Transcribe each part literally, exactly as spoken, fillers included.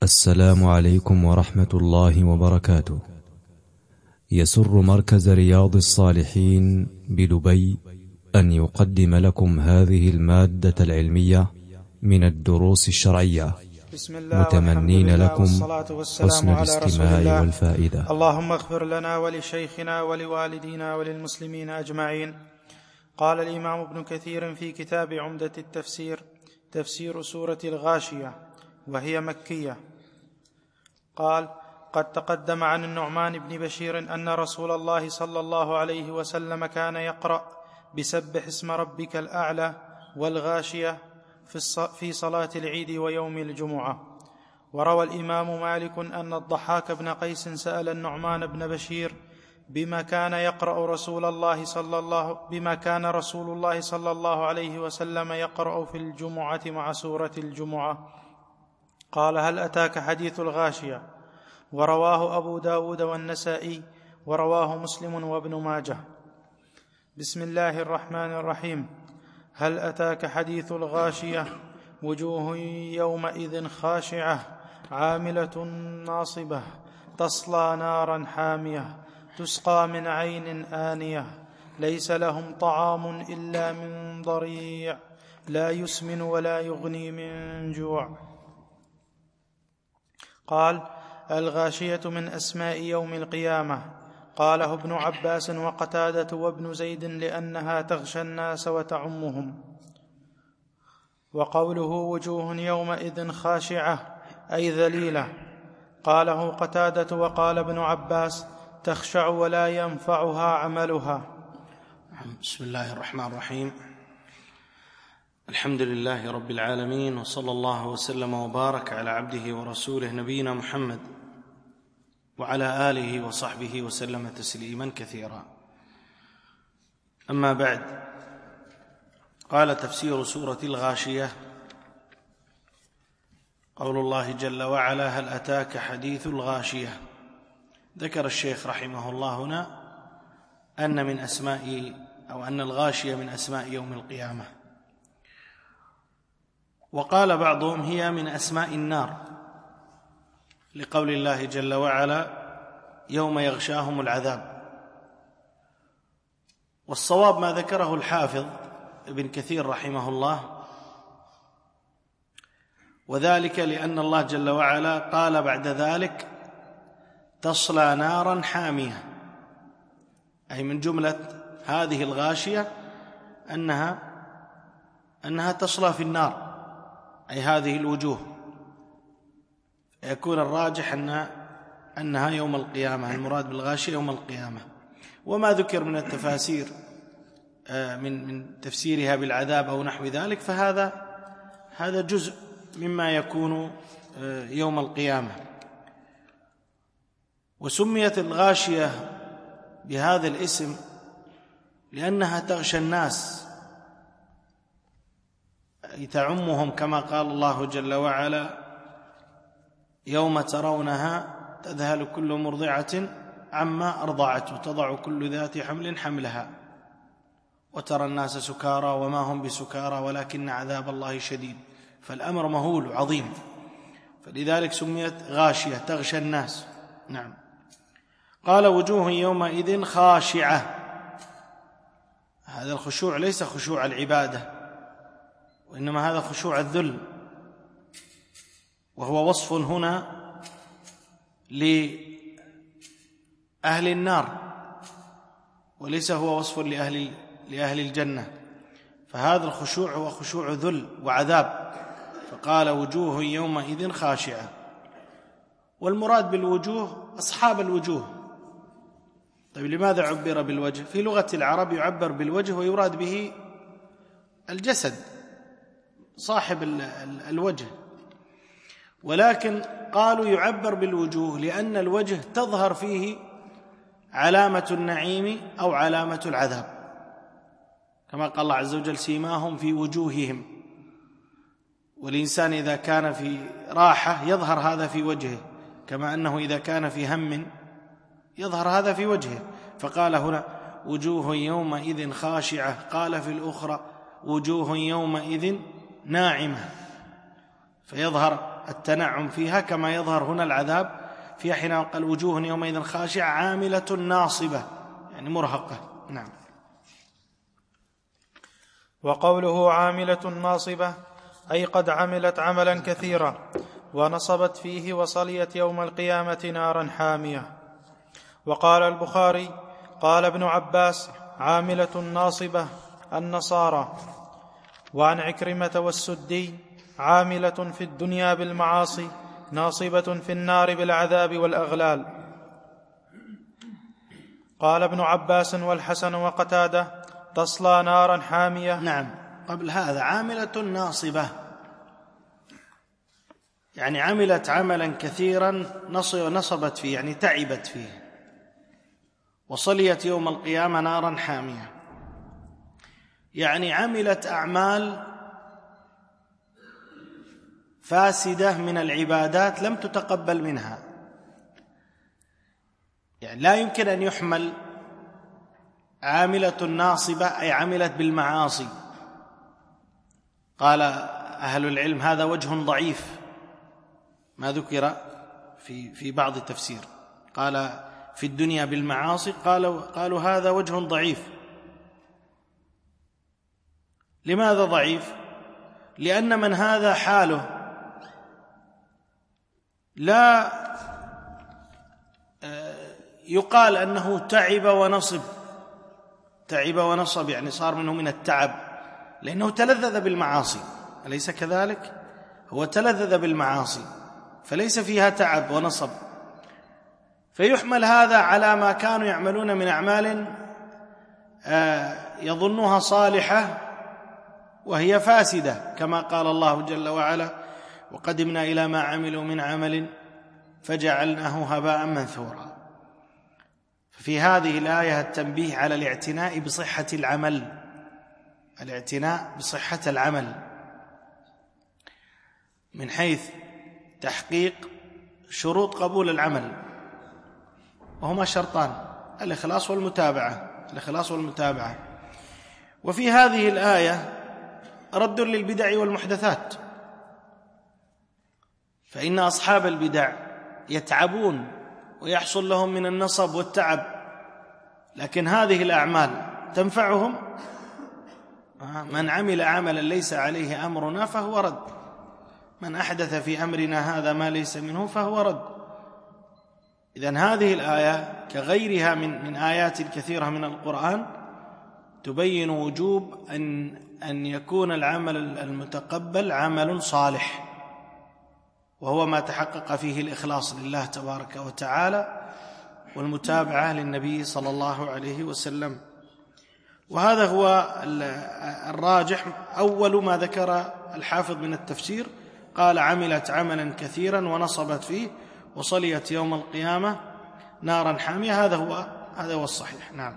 السلام عليكم ورحمة الله وبركاته. يسر مركز رياض الصالحين بدبي أن يقدم لكم هذه المادة العلمية من الدروس الشرعية، متمنين لكم حسن الاستماع والفائدة. اللهم اغفر لنا ولشيخنا ولوالدينا وللمسلمين أجمعين. قال الإمام ابن كثير في كتاب عمدة التفسير: تفسير سورة الغاشية، وهي مكية. قال: قد تقدم عن النعمان بن بشير أن رسول الله صلى الله عليه وسلم كان يقرأ بسبح اسم ربك الأعلى والغاشية في صلاة العيد ويوم الجمعة. وروى الإمام مالك أن الضحاك بن قيس سأل النعمان بن بشير بما كان يقرأ رسول الله صلى الله بما كان رسول الله صلى الله عليه وسلم يقرأ في الجمعة مع سورة الجمعة. قال: هل أتاك حديث الغاشية؟ ورواه أبو داود والنسائي، ورواه مسلم وابن ماجه. بسم الله الرحمن الرحيم. هل أتاك حديث الغاشية؟ وجوه يومئذ خاشعة عاملة ناصبة تصلى نارا حامية تسقى من عين آنية ليس لهم طعام إلا من ضريع لا يسمن ولا يغني من جوع. قال: الغاشية من أسماء يوم القيامة. قاله ابن عباس وقتادة وابن زيد لأنها تغشى الناس وتعمهم. وقوله وجوه يومئذ خاشعة أي ذليلة. قاله قتادة وقال ابن عباس تخشع ولا ينفعها عملها. بسم الله الرحمن الرحيم. الحمد لله رب العالمين، وصلى الله وسلم وبارك على عبده ورسوله نبينا محمد وعلى آله وصحبه وسلم تسليما كثيرا. أما بعد، قال: تفسير سورة الغاشية. قول الله جل وعلا: هل أتاك حديث الغاشية. ذكر الشيخ رحمه الله هنا أن من أسماء أو أن الغاشية من أسماء يوم القيامة، وقال بعضهم هي من أسماء النار، لقول الله جل وعلا: يوم يغشاهم العذاب. والصواب ما ذكره الحافظ ابن كثير رحمه الله، وذلك لأن الله جل وعلا قال بعد ذلك: تصلى نارا حامية، أي من جملة هذه الغاشية أنها أنها تصلى في النار، أي هذه الوجوه. يكون الراجح أن أنها يوم القيامة، المراد بالغاشية يوم القيامة. وما ذكر من التفاسير من من تفسيرها بالعذاب أو نحو ذلك، فهذا هذا جزء مما يكون يوم القيامة. وسميت الغاشية بهذا الاسم لأنها تغشى الناس، أي تعمهم، كما قال الله جل وعلا: يوم ترونها تذهل كل مرضعة عما أرضعت وتضع كل ذات حمل حملها وترى الناس سكارى وما هم بسكارى ولكن عذاب الله شديد. فالأمر مهول عظيم، فلذلك سميت غاشية، تغشى الناس. نعم. قال: وجوه يومئذ خاشعة. هذا الخشوع ليس خشوع العبادة، وإنما هذا خشوع الذل، وهو وصف هنا لأهل النار، وليس هو وصف لأهل لأهل الجنة. فهذا الخشوع هو خشوع ذل وعذاب، فقال: وجوه يومئذ خاشعة. والمراد بالوجوه أصحاب الوجوه. طيب، لماذا عبر بالوجه؟ في لغة العرب يعبر بالوجه ويراد به الجسد، صاحب الوجه، ولكن قالوا يعبر بالوجوه لأن الوجه تظهر فيه علامة النعيم أو علامة العذاب، كما قال الله عز وجل: سيماهم في وجوههم. والإنسان إذا كان في راحة يظهر هذا في وجهه، كما أنه إذا كان في هم يظهر هذا في وجهه. فقال هنا: وجوه يومئذ خاشعة. قال في الأخرى: وجوه يومئذ ناعمة، فيظهر التنعم فيها كما يظهر هنا العذاب فيها حين قال وجوه يومئذ خاشعة عاملة ناصبة، يعني مرهقة. نعم. وقوله عاملة ناصبة أي قد عملت عملا كثيرا ونصبت فيه وصليت يوم القيامة نارا حامية. وقال البخاري قال ابن عباس عاملة ناصبة النصارى. وعن عكرمة والسدي عاملة في الدنيا بالمعاصي ناصبة في النار بالعذاب والأغلال. قال ابن عباس والحسن وقتادة تصلى نارا حامية. نعم. قبل هذا عاملة ناصبة يعني عملت عملا كثيرا نصبت فيه، يعني تعبت فيه، وصليت يوم القيامة نارا حامية، يعني عملت أعمال فاسدة من العبادات لم تتقبل منها. يعني لا يمكن أن يحمل عاملة ناصبة أي عملت بالمعاصي. قال أهل العلم هذا وجه ضعيف ما ذكر في في بعض التفسير، قال في الدنيا بالمعاصي، قالوا قالوا هذا وجه ضعيف. لماذا ضعيف؟ لأن من هذا حاله لا يقال أنه تعب ونصب، تعب ونصب يعني صار منه من التعب، لأنه تلذذ بالمعاصي، أليس كذلك؟ هو تلذذ بالمعاصي فليس فيها تعب ونصب، فيحمل هذا على ما كانوا يعملون من أعمال يظنها صالحة وهي فاسدة، كما قال الله جل وعلا وقدمنا إلى ما عملوا من عمل فجعلناه هباء منثورا. في هذه الآية التنبيه على الاعتناء بصحة العمل، الاعتناء بصحة العمل من حيث تحقيق شروط قبول العمل، وهما شرطان: الإخلاص والمتابعة، الإخلاص والمتابعة. وفي هذه الآية رد للبدع والمحدثات، فإن أصحاب البدع يتعبون ويحصل لهم من النصب والتعب، لكن هذه الأعمال تنفعهم. من عمل عملا ليس عليه أمرنا فهو رد، من أحدث في أمرنا هذا ما ليس منه فهو رد. إذن هذه الآية كغيرها من من آيات كثيرة من القرآن تبين وجوب أن أن يكون العمل المتقبل عمل صالح، وهو ما تحقق فيه الإخلاص لله تبارك وتعالى والمتابعة للنبي صلى الله عليه وسلم. وهذا هو الراجح. أول ما ذكر الحافظ من التفسير قال عملت عملا كثيرا ونصبت فيه وصليت يوم القيامة نارا حامية، هذا هو هذا هو الصحيح. نعم.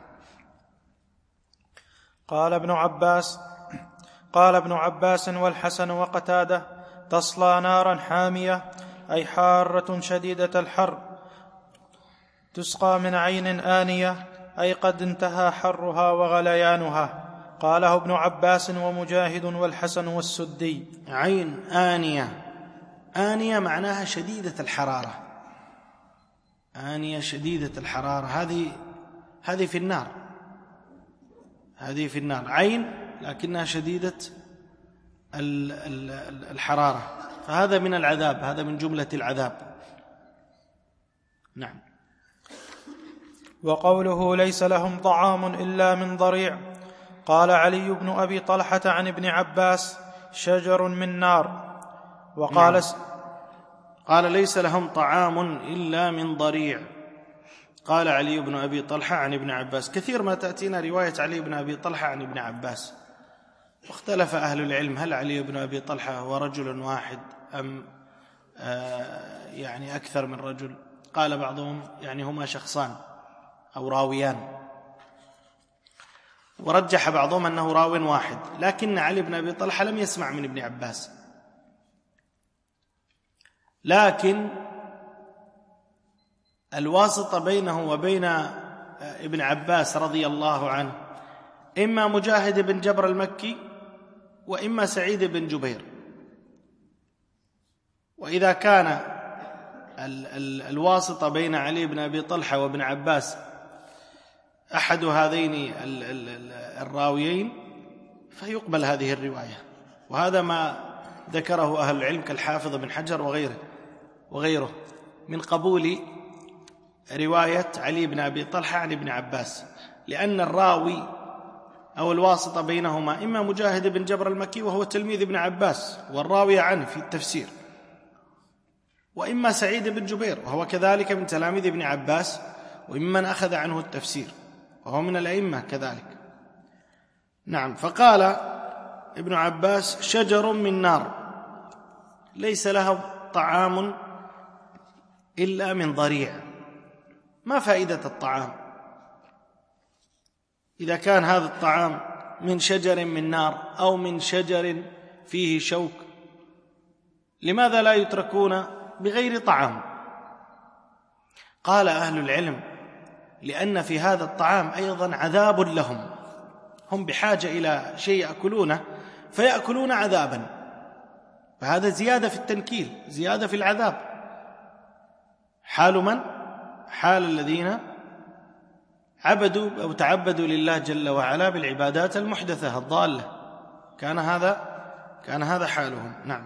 قال ابن عباس قال ابن عباس والحسن وقتادة تصلى نارا حامية أي حارة شديدة الحر تسقى من عين آنية أي قد انتهى حرها وغليانها. قاله ابن عباس ومجاهد والحسن والسدي. عين آنية، آنية معناها شديدة الحرارة، آنية شديدة الحرارة، هذه هذه في النار، هذه في النار عين لكنها شديدة الحرارة، فهذا من العذاب، هذا من جملة العذاب. نعم. وقوله ليس لهم طعام إلا من ضريع، قال علي بن أبي طلحة عن ابن عباس شجر من نار. وقال نعم. قال ليس لهم طعام إلا من ضريع، قال علي بن أبي طلحة عن ابن عباس. كثير ما تأتينا رواية علي بن أبي طلحة عن ابن عباس، واختلف أهل العلم هل علي بن أبي طلحة هو رجل واحد أم آه يعني أكثر من رجل. قال بعضهم يعني هما شخصان أو راويان، ورجح بعضهم أنه راو واحد، لكن علي بن أبي طلحة لم يسمع من ابن عباس، لكن الواسطة بينه وبين ابن عباس رضي الله عنه إما مجاهد بن جبر المكي وإما سعيد بن جبير، وإذا كان ال ال الواسطة بين علي بن أبي طلحة وابن عباس أحد هذين ال ال الراويين فيقبل هذه الرواية، وهذا ما ذكره أهل العلم كالحافظ بن حجر وغيره وغيره من قبول رواية علي بن أبي طلحة عن ابن عباس، لأن الراوي أو الواسطة بينهما إما مجاهد بن جبر المكي وهو تلميذ ابن عباس والراوي عنه في التفسير، وإما سعيد بن جبير وهو كذلك من تلاميذ ابن عباس وممن أخذ عنه التفسير وهو من الأئمة كذلك. نعم. فقال ابن عباس: شجر من نار ليس لها طعام إلا من ضريع. ما فائدة الطعام إذا كان هذا الطعام من شجر من نار أو من شجر فيه شوك؟ لماذا لا يتركون بغير طعام؟ قال أهل العلم: لأن في هذا الطعام أيضا عذاب لهم، هم بحاجة إلى شيء يأكلونه فيأكلون عذابا، فهذا زيادة في التنكيل، زيادة في العذاب. حال من؟ حال الذين عبدوا أو تعبدوا لله جل وعلا بالعبادات المحدثة الضالة، كان هذا كان هذا حالهم. نعم.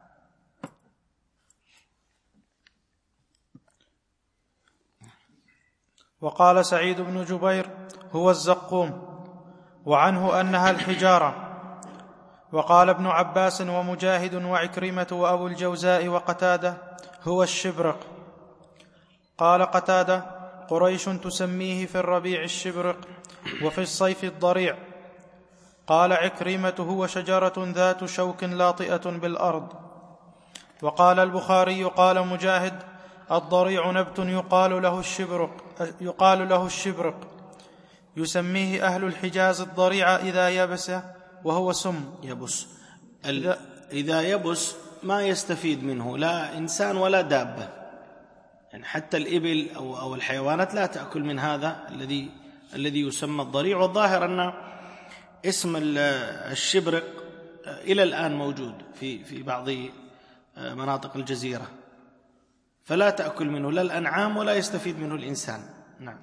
وقال سعيد بن جبير: هو الزقوم، وعنه أنها الحجارة. وقال ابن عباس ومجاهد وعكرمة وأبو الجوزاء وقتادة: هو الشبرق. قال قتادة: قريش تسميه في الربيع الشبرق وفي الصيف الضريع. قال عكرمة: هو شجرة ذات شوك لاطئة بالأرض. وقال البخاري: قال مجاهد: الضريع نبت يقال له الشبرق يقال له الشبرق يسميه أهل الحجاز الضريع إذا يبس وهو سم. يبس إذا, إذا يبس ما يستفيد منه لا إنسان ولا دابة، يعني حتى الإبل أو, أو الحيوانات لا تأكل من هذا الذي الذي يسمى الضريع. والظاهر أن اسم الشبرق إلى الآن موجود في في بعض مناطق الجزيرة، فلا تأكل منه لا الأنعام ولا يستفيد منه الإنسان. نعم.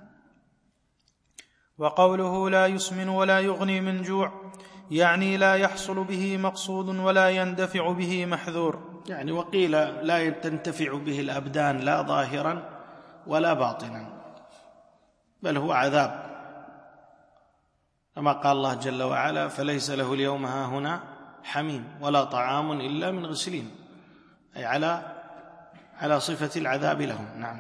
وقوله لا يسمن ولا يغني من جوع يعني لا يحصل به مقصود ولا يندفع به محذور، يعني وقيل لا تنتفع به الأبدان لا ظاهرا ولا باطنا، بل هو عذاب، كما قال الله جل وعلا: فليس له اليوم هاهنا حميم ولا طعام إلا من غسلين، أي على على صفة العذاب لهم. نعم.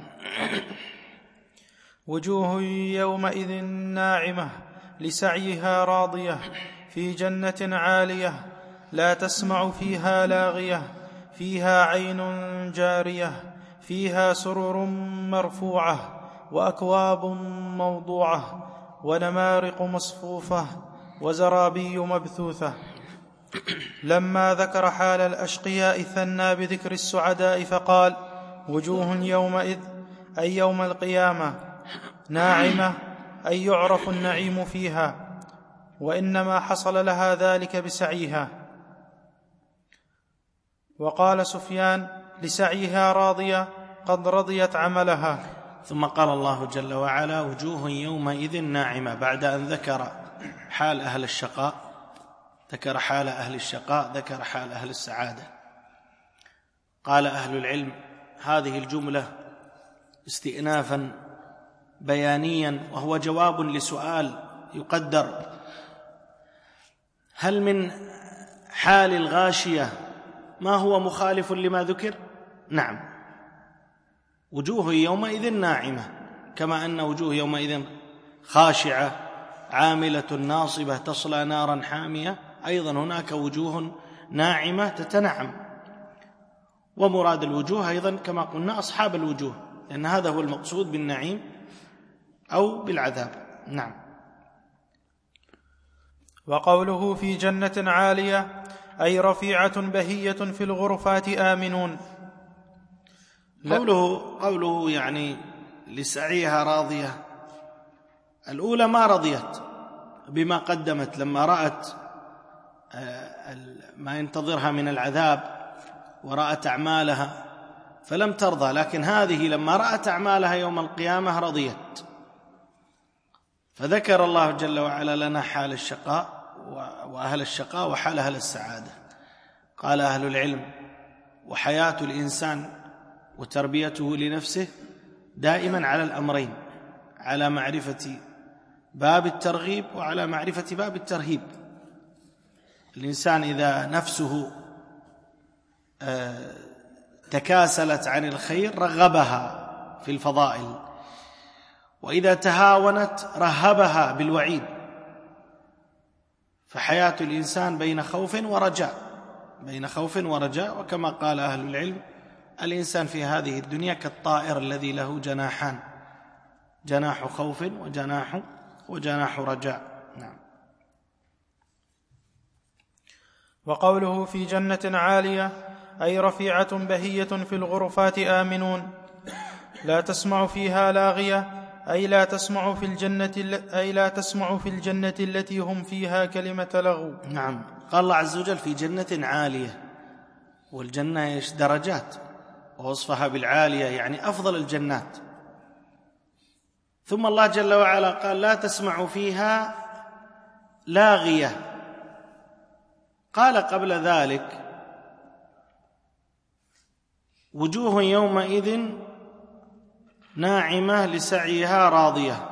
وجوه يومئذ ناعمة لسعيها راضية في جنة عالية لا تسمع فيها لاغية فيها عين جارية فيها سرر مرفوعة وأكواب موضوعة ونمارق مصفوفة وزرابي مبثوثة. لما ذكر حال الأشقياء ثنى بذكر السعداء فقال: وجوه يومئذ أي يوم القيامة ناعمة أي يعرف النعيم فيها، وإنما حصل لها ذلك بسعيها. وقال سفيان: لسعيها راضية قد رضيت عملها. ثم قال الله جل وعلا: وجوه يومئذ ناعمة، بعد أن ذكر حال أهل الشقاء ذكر حال أهل الشقاء ذكر حال أهل السعادة. قال أهل العلم: هذه الجملة استئنافا بيانيا، وهو جواب لسؤال يقدر: هل من حال الغاشية ما هو مخالف لما ذكر؟ نعم، وجوه يومئذ ناعمة، كما أن وجوه يومئذ خاشعة عاملة ناصبة تصلى نارا حامية، أيضا هناك وجوه ناعمة تتنعم. ومراد الوجوه أيضا كما قلنا أصحاب الوجوه، لأن هذا هو المقصود بالنعيم أو بالعذاب. نعم. وقوله في جنة عالية أي رفيعة بهية في الغرفات آمنون. قوله, قوله يعني لسعيها راضية، الأولى ما رضيت بما قدمت لما رأت ما ينتظرها من العذاب ورأت أعمالها فلم ترضى، لكن هذه لما رأت أعمالها يوم القيامة رضيت. فذكر الله جل وعلا لنا حال الشقاء وأهل الشقاء وحال أهل السعادة. قال أهل العلم: وحياة الإنسان وتربيته لنفسه دائما على الأمرين، على معرفة باب الترغيب وعلى معرفة باب الترهيب. الإنسان إذا نفسه تكاسلت عن الخير رغبها في الفضائل، وإذا تهاونت رهبها بالوعيد. فحياة الإنسان بين خوف ورجاء، بين خوف ورجاء. وكما قال أهل العلم: الإنسان في هذه الدنيا كالطائر الذي له جناحان، جناح خوف وجناح وجناح رجاء. نعم. وقوله في جنة عالية أي رفيعة بهية في الغرفات آمنون، لا تسمع فيها لاغية أي لا تسمع في الجنة أي لا تسمع في الجنة التي هم فيها كلمة لغو. نعم. قال الله عز وجل في جنة عالية، والجنة ايش؟ درجات، ووصفها بالعالية يعني أفضل الجنات. ثم الله جل وعلا قال: لا تسمع فيها لاغية. قال قبل ذلك: وجوه يومئذ ناعمة لسعيها راضية،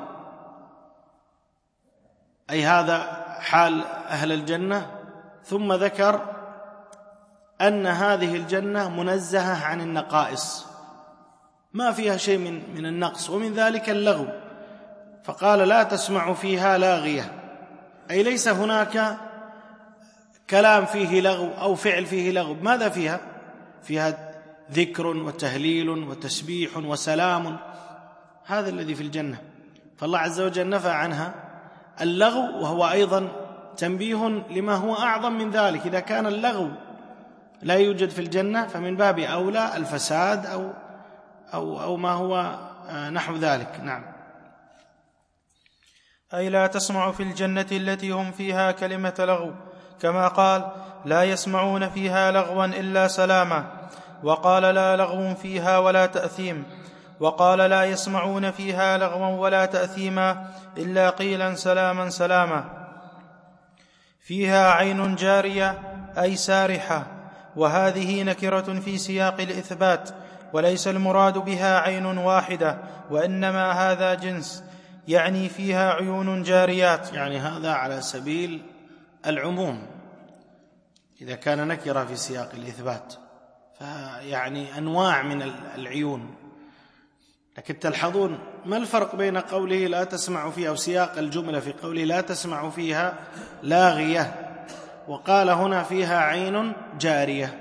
أي هذا حال أهل الجنة. ثم ذكر أن هذه الجنة منزهة عن النقائص، ما فيها شيء من من النقص، ومن ذلك اللغو. فقال: لا تسمع فيها لاغية، أي ليس هناك كلام فيه لغو أو فعل فيه لغو. ماذا فيها؟ فيها ذكر وتهليل وتسبيح وسلام، هذا الذي في الجنة. فالله عز وجل نفى عنها اللغو، وهو أيضا تنبيه لما هو أعظم من ذلك. إذا كان اللغو لا يوجد في الجنة فمن باب أولى الفساد أو, أو, أو ما هو نحو ذلك. نعم. أي لا تسمع في الجنة التي هم فيها كلمة لغو، كما قال: لا يسمعون فيها لغوا إلا سلاما، وقال: لا لغو فيها ولا تأثيم، وقال: لا يسمعون فيها لغوا ولا تأثيما إلا قيلا سلاما سلاما. فيها عين جارية أي سارحة، وهذه نكرة في سياق الإثبات، وليس المراد بها عين واحدة، وإنما هذا جنس، يعني فيها عيون جاريات. يعني هذا على سبيل العموم إذا كان نكرة في سياق الإثبات، فيعني أنواع من العيون. لكن تلحظون ما الفرق بين قوله لا تسمع فيها أو سياق الجملة في قوله لا تسمع فيها لاغية، وقال هنا فيها عين جارية؟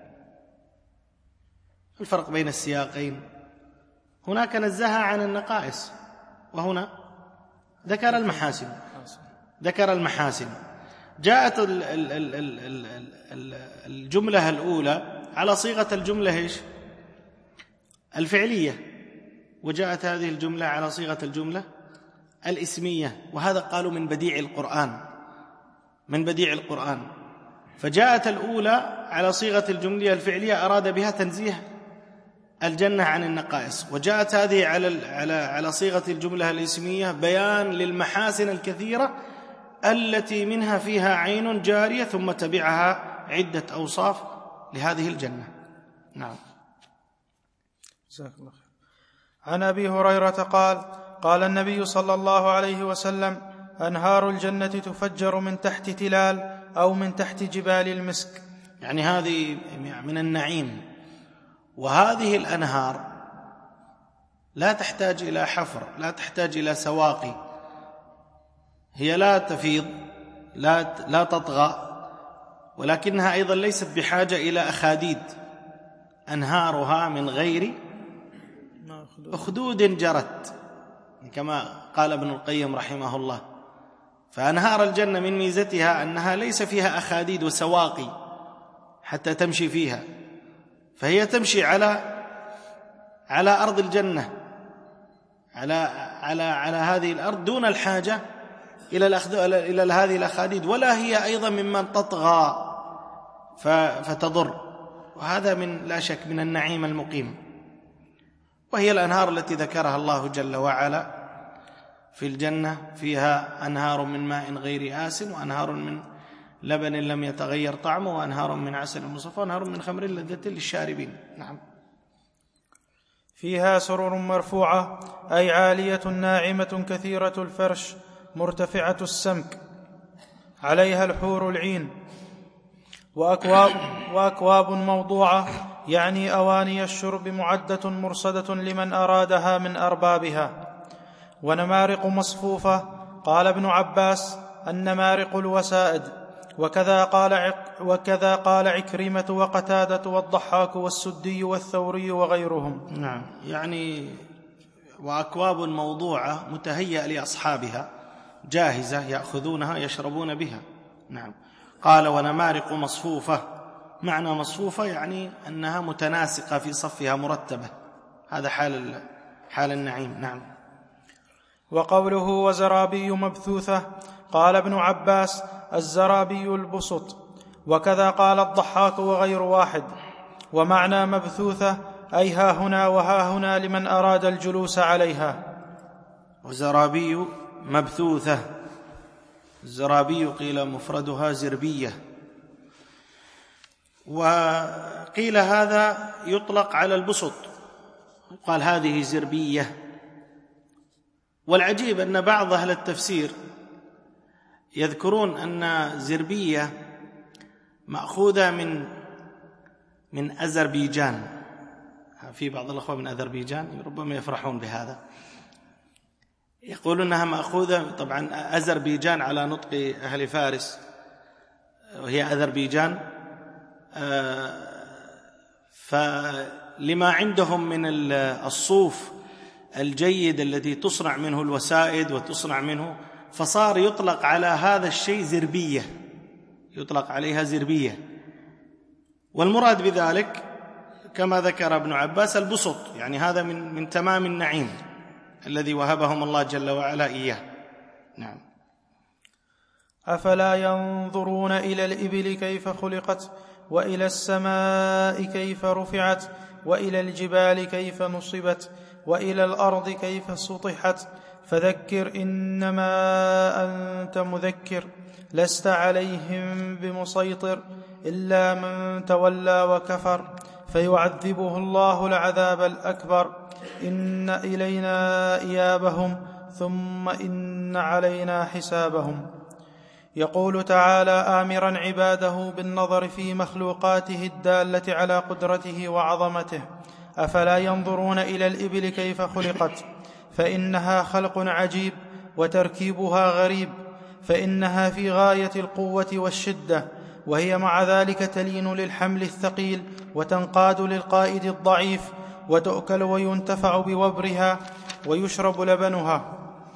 الفرق بين السياقين؟ هناك نزهها عن النقائص، وهنا ذكر المحاسن. ذكر المحاسن. جاءت الجملة الأولى على صيغة الجملة إيش؟ الفعلية، وجاءت هذه الجملة على صيغة الجملة الإسمية، وهذا قالوا من بديع القرآن، من بديع القرآن. فجاءت الأولى على صيغة الجملة الفعلية أراد بها تنزيه الجنة عن النقائص، وجاءت هذه على على على صيغة الجملة الإسمية بيان للمحاسن الكثيرة التي منها فيها عين جارية، ثم تبعها عدة أوصاف لهذه الجنة. نعم. جزاك الله خير. عن أبي هريرة قال: قال النبي صلى الله عليه وسلم: أنهار الجنة تفجر من تحت تلال أو من تحت جبال المسك. يعني هذه من النعيم. وهذه الأنهار لا تحتاج إلى حفر، لا تحتاج إلى سواقي، هي لا تفيض، لا لا تطغى، ولكنها أيضا ليست بحاجة إلى أخاديد. أنهارها من غير أخدود جرت، كما قال ابن القيم رحمه الله. فأنهار الجنة من ميزتها أنها ليس فيها أخاديد وسواقي حتى تمشي فيها، فهي تمشي على على أرض الجنة، على على على هذه الأرض دون الحاجة إلى إلى هذه الأخاديد، ولا هي أيضا ممن تطغى فتضر. وهذا من لا شك من النعيم المقيم. وهي الأنهار التي ذكرها الله جل وعلا في الجنة، فيها أنهار من ماء غير آسن، وأنهار من لبن لم يتغير طعمه، وأنهار من عسل مصفى، وأنهار من خمر لذة للشاربين. نعم. فيها سرر مرفوعة أي عالية ناعمة كثيرة الفرش مرتفعة السمك، عليها الحور العين، وأكواب, وأكواب موضوعة يعني أواني الشرب معدة مرصدة لمن أرادها من أربابها، ونمارق مصفوفة. قال ابن عباس النمارق الوسائد، وكذا قال, عق وكذا قال عكرمة وقتادة والضحاك والسدي والثوري وغيرهم. نعم، يعني وأكواب موضوعة متهيأ لأصحابها جاهزة يأخذونها يشربون بها. نعم. قال ونمارق مصفوفة، معنى مصفوفة يعني أنها متناسقة في صفها مرتبة، هذا حال حال النعيم. نعم. وقوله وزرابي مبثوثة، قال ابن عباس الزرابي البسط، وكذا قال الضحاك وغير واحد. ومعنى مبثوثة أي ها هنا وها هنا لمن أراد الجلوس عليها. وزرابي مبثوثة، الزرابي قيل مفردها زربية، وقيل هذا يطلق على البسط، قال هذه زربية. والعجيب أن بعض أهل التفسير يذكرون أن زربية مأخوذة من من أذربيجان، في بعض الأخوة من أذربيجان ربما يفرحون بهذا، يقولون أنها مأخوذة، طبعا أذربيجان على نطق أهل فارس وهي أذربيجان، فلما عندهم من الصوف الجيد الذي تصنع منه الوسائد وتصنع منه، فصار يطلق على هذا الشيء زربية، يطلق عليها زربية. والمراد بذلك كما ذكر ابن عباس البسط، يعني هذا من من تمام النعيم الذي وهبهم الله جل وعلا إياه. نعم. أفلا ينظرون إلى الإبل كيف خلقت، وإلى السماء كيف رفعت، وإلى الجبال كيف نصبت، وإلى الأرض كيف سطحت، فذكر إنما أنت مذكر لست عليهم بمسيطر إلا من تولى وكفر فيعذبه الله العذاب الأكبر، إن إلينا إيابهم ثم إن علينا حسابهم. يقول تعالى آمرا عباده بالنظر في مخلوقاته الدالة على قدرته وعظمته: أفلا ينظرون إلى الإبل كيف خلقت، فإنها خلق عجيب وتركيبها غريب، فإنها في غاية القوة والشدة، وهي مع ذلك تلين للحمل الثقيل وتنقاد للقائد الضعيف، وتؤكل وينتفع بوبرها ويشرب لبنها.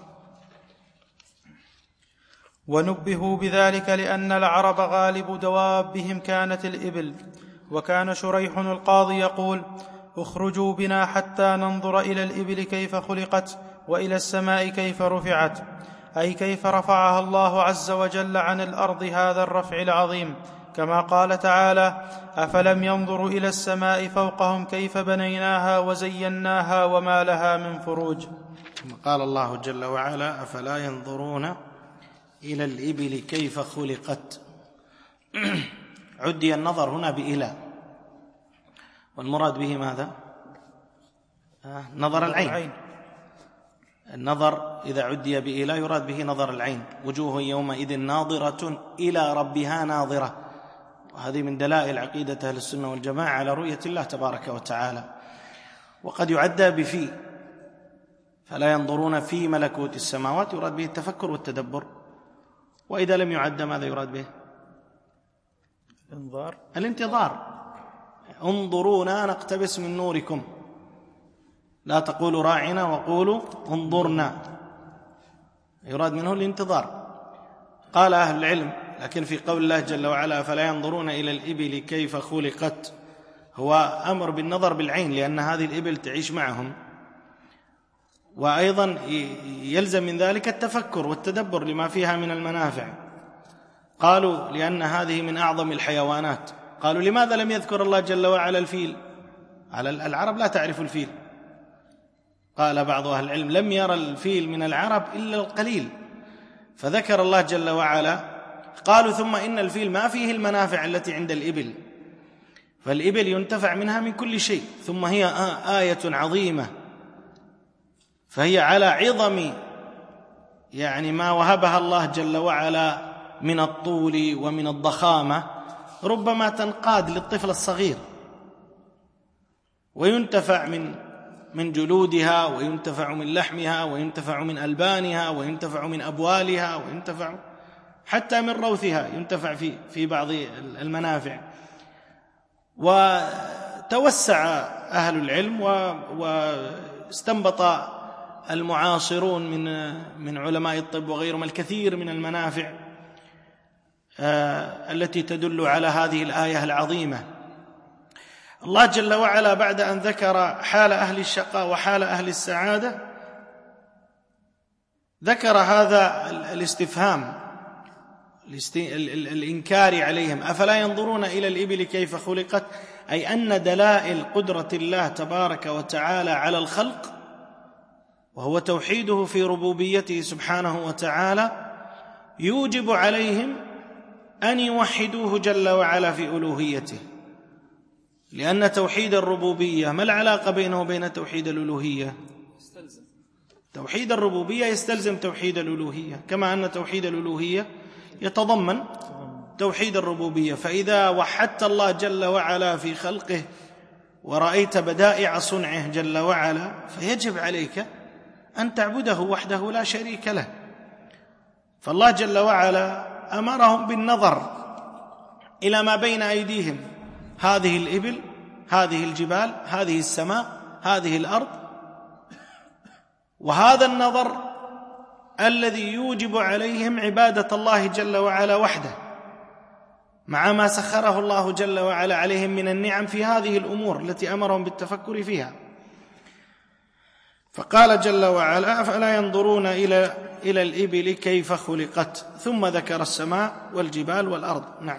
ونبهوا بذلك لأن العرب غالب دوابهم كانت الإبل. وكان شريح القاضي يقول: اخرجوا بنا حتى ننظر إلى الإبل كيف خلقت، وإلى السماء كيف رفعت، أي كيف رفعها الله عز وجل عن الأرض هذا الرفع العظيم، كما قال تعالى: أفلم ينظروا إلى السماء فوقهم كيف بنيناها وزيناها وما لها من فروج. قال الله جل وعلا: أفلا ينظرون إلى الإبل كيف خلقت. عدي النظر هنا بإلى، والمراد به ماذا؟ آه نظر العين. النظر إذا عدي بإلى يراد به نظر العين. وجوه يومئذ ناظرة إلى ربها ناظرة، وهذه من دلائل عقيدة أهل السنة والجماعة على رؤية الله تبارك وتعالى. وقد يعدى بفي، فلا ينظرون في ملكوت السماوات، يراد به التفكر والتدبر. وإذا لم يعد ماذا يراد به؟ الانظار، الانتظار. انظرونا نقتبس من نوركم، لا تقولوا راعنا وقولوا انظرنا، يراد منه الانتظار. قال أهل العلم: لكن في قول الله جل وعلا فلا ينظرون إلى الإبل كيف خلقت، هو أمر بالنظر بالعين، لأن هذه الإبل تعيش معهم، وأيضا يلزم من ذلك التفكر والتدبر لما فيها من المنافع. قالوا لأن هذه من أعظم الحيوانات، قالوا لماذا لم يذكر الله جل وعلا الفيل؟ على العرب لا تعرف الفيل. قال بعض أهل العلم لم يرى الفيل من العرب إلا القليل، فذكر الله جل وعلا. قالوا ثم إن الفيل ما فيه المنافع التي عند الإبل، فالإبل ينتفع منها من كل شيء، ثم هي آية عظيمة، فهي على عظم يعني ما وهبها الله جل وعلا من الطول ومن الضخامة، ربما تنقاد للطفل الصغير وينتفع من من جلودها، وينتفع من لحمها، وينتفع من ألبانها، وينتفع من أبوالها، وينتفع حتى من روثها، ينتفع في في بعض المنافع. وتوسع أهل العلم واستنبط المعاصرون من من علماء الطب وغيرهم الكثير من المنافع التي تدل على هذه الآية العظيمة. الله جل وعلا بعد أن ذكر حال أهل الشقاء وحال أهل السعادة ذكر هذا الاستفهام الإنكار عليهم: أفلا ينظرون إلى الإبل كيف خلقت؟ أي أن دلائل قدرة الله تبارك وتعالى على الخلق، وهو توحيده في ربوبيته سبحانه وتعالى، يوجب عليهم أن يوحدوه جل وعلا في ألوهيته، لأن توحيد الربوبية ما العلاقة بينه وبين توحيد الألوهية؟ توحيد الربوبية يستلزم توحيد الألوهية، كما أن توحيد الألوهية يتضمن توحيد الربوبية. فإذا وحدت الله جل وعلا في خلقه ورأيت بدائع صنعه جل وعلا، فيجب عليك أن تعبده وحده لا شريك له. فالله جل وعلا أمرهم بالنظر إلى ما بين أيديهم: هذه الإبل، هذه الجبال، هذه السماء، هذه الأرض. وهذا النظر الذي يوجب عليهم عبادة الله جل وعلا وحده، مع ما سخره الله جل وعلا عليهم من النعم في هذه الأمور التي أمرهم بالتفكر فيها. فقال جل وعلا: أفلا ينظرون إلى إلى الإبل كيف خلقت، ثم ذكر السماء والجبال والأرض. نعم.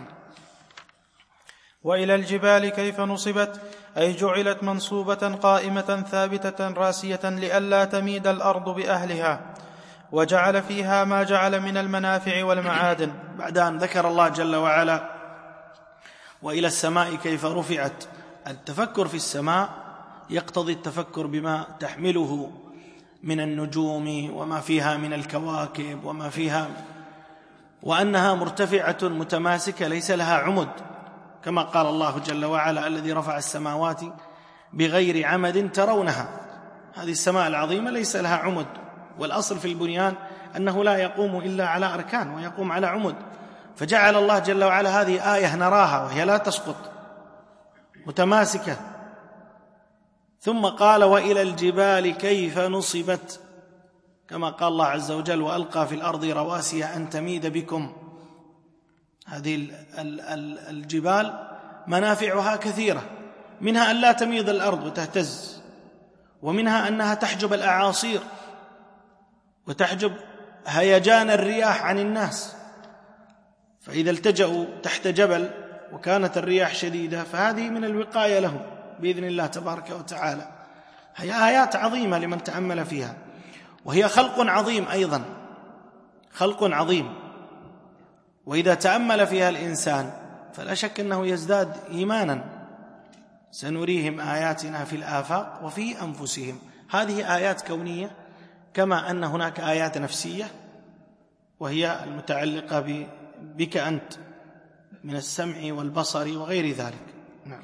وإلى الجبال كيف نصبت، أي جعلت منصوبة قائمة ثابتة راسية لئلا تميد الأرض بأهلها، وجعل فيها ما جعل من المنافع والمعادن. بعد أن ذكر الله جل وعلا وإلى السماء كيف رفعت، التفكر في السماء يقتضي التفكر بما تحمله من النجوم وما فيها من الكواكب وما فيها، وأنها مرتفعة متماسكة ليس لها عمد، كما قال الله جل وعلا: الذي رفع السماوات بغير عمد ترونها. هذه السماء العظيمة ليس لها عمد، والأصل في البنيان أنه لا يقوم إلا على أركان ويقوم على عمد، فجعل الله جل وعلا هذه آية نراها وهي لا تسقط متماسكة. ثم قال: وإلى الجبال كيف نصبت، كما قال الله عز وجل: وألقى في الأرض رواسي أن تميد بكم. هذه الجبال منافعها كثيرة، منها أن لا تميد الأرض وتهتز، ومنها أنها تحجب الأعاصير وتحجب هيجان الرياح عن الناس، فإذا التجأوا تحت جبل وكانت الرياح شديدة فهذه من الوقاية لهم بإذن الله تبارك وتعالى. هي آيات عظيمة لمن تأمل فيها، وهي خلق عظيم أيضا، خلق عظيم، وإذا تأمل فيها الإنسان فلا شك أنه يزداد إيمانا. سنريهم آياتنا في الآفاق وفي أنفسهم. هذه آيات كونية، كما أن هناك آيات نفسية وهي المتعلقة بك أنت من السمع والبصر وغير ذلك. نعم.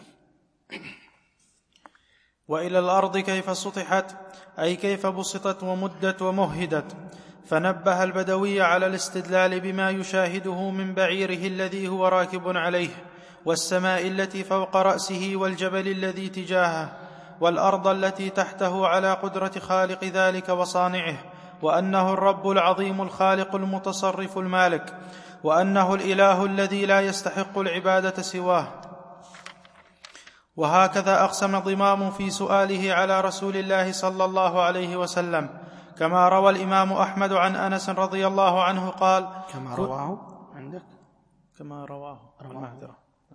وإلى الأرض كيف سطحت، أي كيف بسطت ومدت ومهدت، فنبه البدوي على الاستدلال بما يشاهده من بعيره الذي هو راكب عليه، والسماء التي فوق رأسه، والجبل الذي تجاهه، والأرض التي تحته، على قدرة خالق ذلك وصانعه، وأنه الرب العظيم الخالق المتصرف المالك، وأنه الإله الذي لا يستحق العبادة سواه. وهكذا أقسم ضمام في سؤاله على رسول الله صلى الله عليه وسلم، كما روى الإمام أحمد عن أنس رضي الله عنه قال: كما رواه عندك كما رواه, رواه.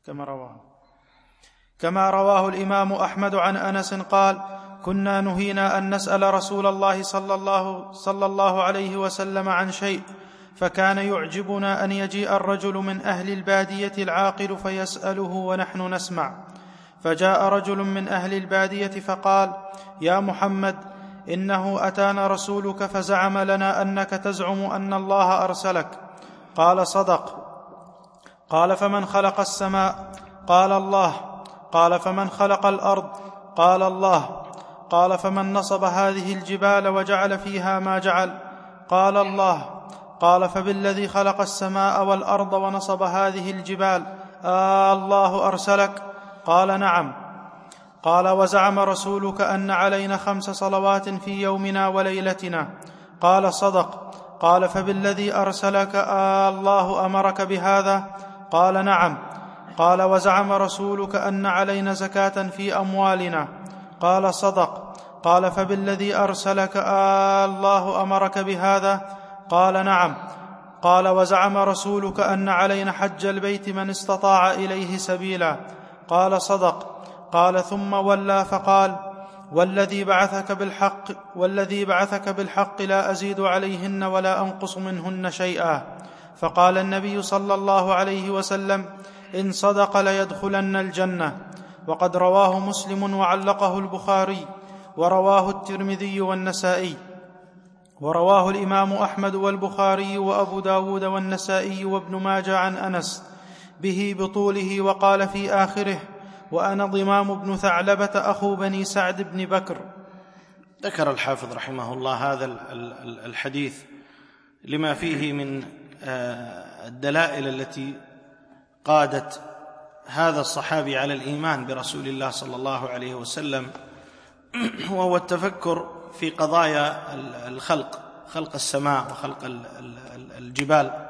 كما رواه كما رواه الإمام أحمد عن أنس قال: كنا نهينا أن نسأل رسول الله صلى الله, صلى الله عليه وسلم عن شيء، فكان يعجبنا أن يجيء الرجل من أهل البادية العاقل فيسأله ونحن نسمع. فجاء رجل من أهل البادية فقال: يا محمد، إنه أتانا رسولك فزعم لنا أنك تزعم أن الله أرسلك. قال: صدق. قال: فمن خلق السماء؟ قال: الله. قال: فمن خلق الأرض؟ قال: الله. قال: فمن نصب هذه الجبال وجعل فيها ما جعل؟ قال: الله. قال: فبالذي خلق السماء والأرض ونصب هذه الجبال آه الله أرسلك؟ قال: نعم. قال: وزعم رسولك أن علينا خمس صلوات في يومنا وليلتنا؟ قال: صدق. قال: فبالذي أرسلك آه الله أمرك بهذا؟ قال: نعم. قال: وزعم رسولك أن علينا زكاة في أموالنا؟ قال: صدق. قال: فبالذي أرسلك آه الله أمرك بهذا؟ قال: نعم. قال: وزعم رسولك أن علينا حج البيت من استطاع إليه سبيلا؟ قال: صدق. قال: ثم ولى فقال: والذي بعثك بالحق والذي بعثك بالحق لا أزيد عليهن ولا أنقص منهن شيئا. فقال النبي صلى الله عليه وسلم: إن صدق ليدخلن الجنة. وقد رواه مسلم وعلقه البخاري، ورواه الترمذي والنسائي، ورواه الإمام أحمد والبخاري وأبو داود والنسائي وابن ماجه عن أنس به بطوله، وقال في آخره: وأنا ضمام بن ثعلبة أخو بني سعد بن بكر. ذكر الحافظ رحمه الله هذا الحديث لما فيه من الدلائل التي قادت هذا الصحابي على الإيمان برسول الله صلى الله عليه وسلم، وهو التفكر في قضايا الخلق، خلق السماء وخلق الجبال.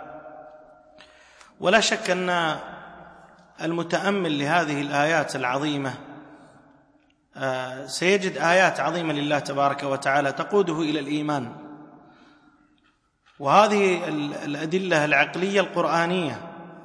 ولا شك أن المتأمل لهذه الآيات العظيمة سيجد آيات عظيمة لله تبارك وتعالى تقوده إلى الإيمان. وهذه الأدلة العقلية القرآنية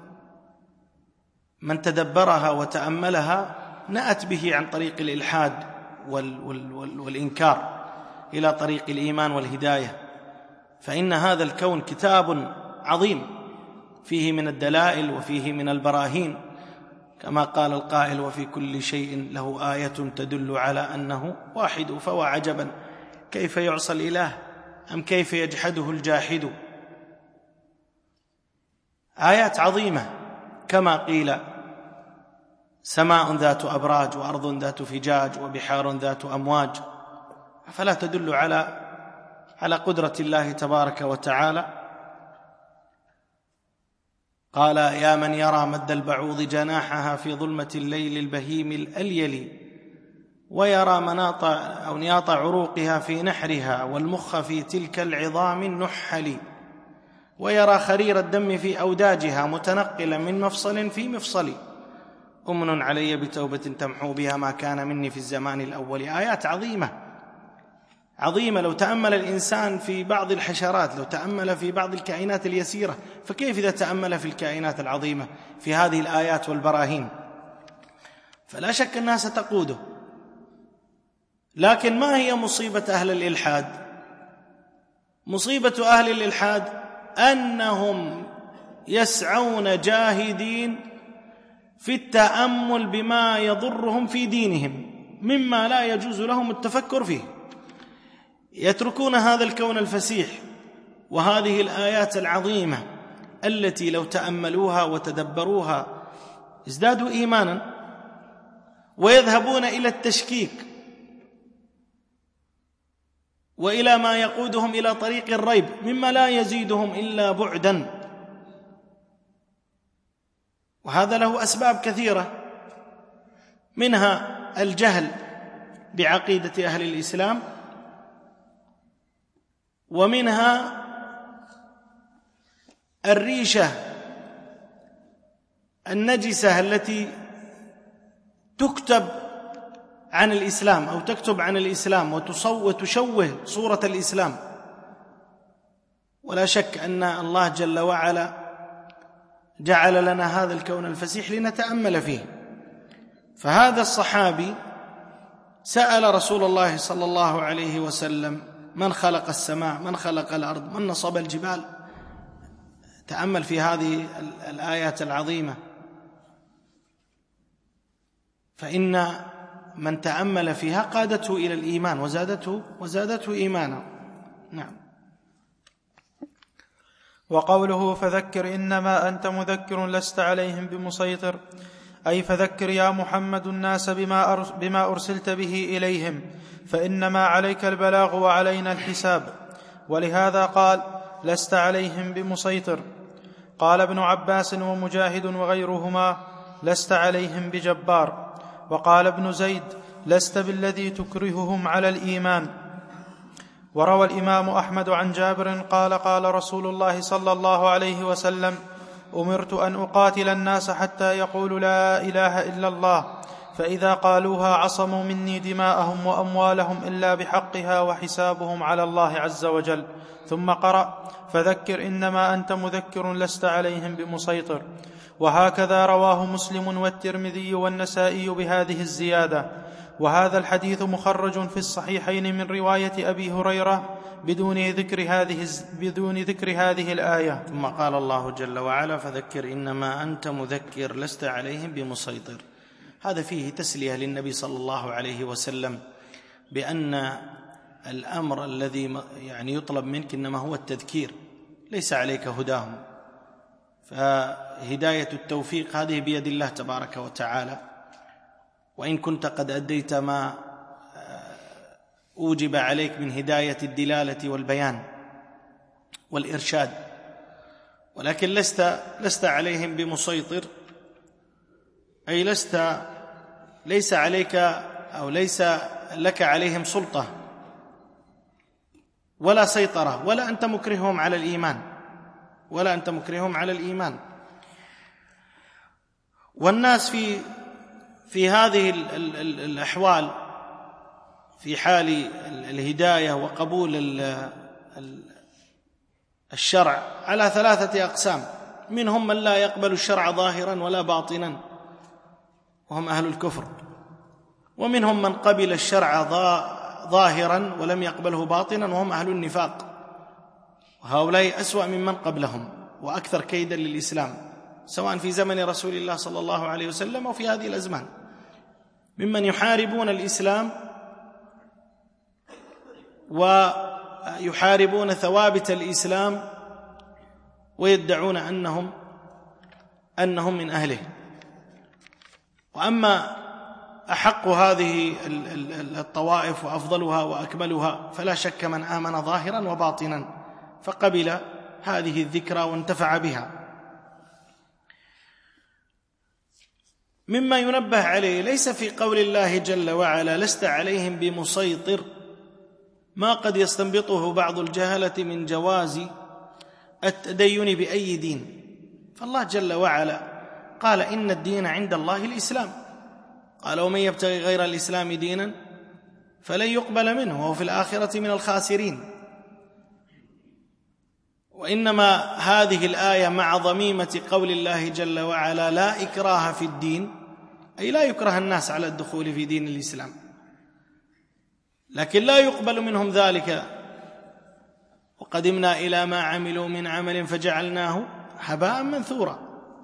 من تدبرها وتأملها نأت به عن طريق الإلحاد والإنكار إلى طريق الإيمان والهداية. فإن هذا الكون كتاب عظيم فيه من الدلائل وفيه من البراهين، كما قال القائل: وفي كل شيء له آية تدل على أنه واحد. فهو عجبا كيف يعصى الإله أم كيف يجحده الجاحد. آيات عظيمة كما قيل: سماء ذات أبراج وأرض ذات فجاج وبحار ذات أمواج. فلا تدل على على قدرة الله تبارك وتعالى. قال: يا من يرى مد البعوض جناحها في ظلمة الليل البهيم الأليل، ويرى مناط أو نياط عروقها في نحرها، والمخ في تلك العظام النحل، ويرى خرير الدم في أوداجها متنقلا من مفصل في مفصل. أمن علي بتوبة تمحو بها ما كان مني في الزمان الأول. آيات عظيمة عظيمة لو تأمل الإنسان في بعض الحشرات، لو تأمل في بعض الكائنات اليسيرة، فكيف إذا تأمل في الكائنات العظيمة في هذه الآيات والبراهين؟ فلا شك أنها ستقوده. لكن ما هي مصيبة أهل الإلحاد؟ مصيبة أهل الإلحاد أنهم يسعون جاهدين في التأمل بما يضرهم في دينهم مما لا يجوز لهم التفكر فيه. يتركون هذا الكون الفسيح وهذه الآيات العظيمة التي لو تأملوها وتدبروها ازدادوا إيمانا، ويذهبون إلى التشكيك وإلى ما يقودهم إلى طريق الريب مما لا يزيدهم إلا بعدا. وهذا له أسباب كثيرة، منها الجهل بعقيدة أهل الإسلام، ومنها الريشة النجسة التي تكتب عن الإسلام أو تكتب عن الإسلام وتشوه صورة الإسلام. ولا شك أن الله جل وعلا جعل لنا هذا الكون الفسيح لنتأمل فيه. فهذا الصحابي سأل رسول الله صلى الله عليه وسلم: من خلق السماء؟ من خلق الأرض؟ من نصب الجبال؟ تأمل في هذه الآيات العظيمة، فإن من تأمل فيها قادته إلى الإيمان وزادته وزادته إيمانا. نعم. وقوله: فذكر إنما أنت مذكر لست عليهم بمسيطر، أي فذكر يا محمد الناس بما, بما أرسلت به إليهم، فإنما عليك البلاغ وعلينا الحساب. ولهذا قال: لست عليهم بمسيطر. قال ابن عباس ومجاهد وغيرهما: لست عليهم بجبار. وقال ابن زيد: لست بالذي تكرههم على الإيمان. وروى الإمام أحمد عن جابر قال: قال رسول الله صلى الله عليه وسلم: أمرت أن أقاتل الناس حتى يقولوا لا إله إلا الله، فإذا قالوها عصموا مني دماءهم وأموالهم إلا بحقها وحسابهم على الله عز وجل. ثم قرأ: فذكر إنما أنت مذكر لست عليهم بمسيطر. وهكذا رواه مسلم والترمذي والنسائي بهذه الزيادة. وهذا الحديث مخرج في الصحيحين من رواية أبي هريرة بدون ذكر هذه بدون ذكر هذه الآية. ثم قال الله جل وعلا: فذكر إنما أنت مذكر لست عليهم بمسيطر. هذا فيه تسلية للنبي صلى الله عليه وسلم بأن الأمر الذي يعني يطلب منك إنما هو التذكير، ليس عليك هداهم، فهداية التوفيق هذه بيد الله تبارك وتعالى. وإن كنت قد أديت ما أوجب عليك من هداية الدلالة والبيان والإرشاد، ولكن لست لست عليهم بمسيطر، أي لست ليس عليك أو ليس لك عليهم سلطة ولا سيطرة، ولا أنت مكرههم على الإيمان ولا أنت مكرههم على الإيمان. والناس في في هذه الأحوال، في حال الهداية وقبول الشرع، على ثلاثة أقسام: منهم من لا يقبل الشرع ظاهرا ولا باطنا وهم أهل الكفر، ومنهم من قبل الشرع ظاهرا ولم يقبله باطنا وهم أهل النفاق، وهؤلاء أسوأ ممن قبلهم وأكثر كيدا للإسلام، سواء في زمن رسول الله صلى الله عليه وسلم أو في هذه الأزمان، ممن يحاربون الإسلام ويحاربون ثوابت الإسلام ويدعون أنهم أنهم من أهله. وأما أحق هذه الطوائف وأفضلها وأكملها فلا شك من آمن ظاهرا وباطنا فقبل هذه الذكرى وانتفع بها. مما ينبه عليه ليس في قول الله جل وعلا لست عليهم بمسيطر ما قد يستنبطه بعض الجهلة من جواز التدين بأي دين. فالله جل وعلا قال إن الدين عند الله الإسلام، قال ومن يبتغي غير الإسلام دينا فلن يقبل منه وهو في الآخرة من الخاسرين. وإنما هذه الآية مع ضميمة قول الله جل وعلا لا إكراه في الدين، أي لا يكره الناس على الدخول في دين الإسلام، لكن لا يقبل منهم ذلك. وقدمنا إلى ما عملوا من عمل فجعلناه هباء منثورا،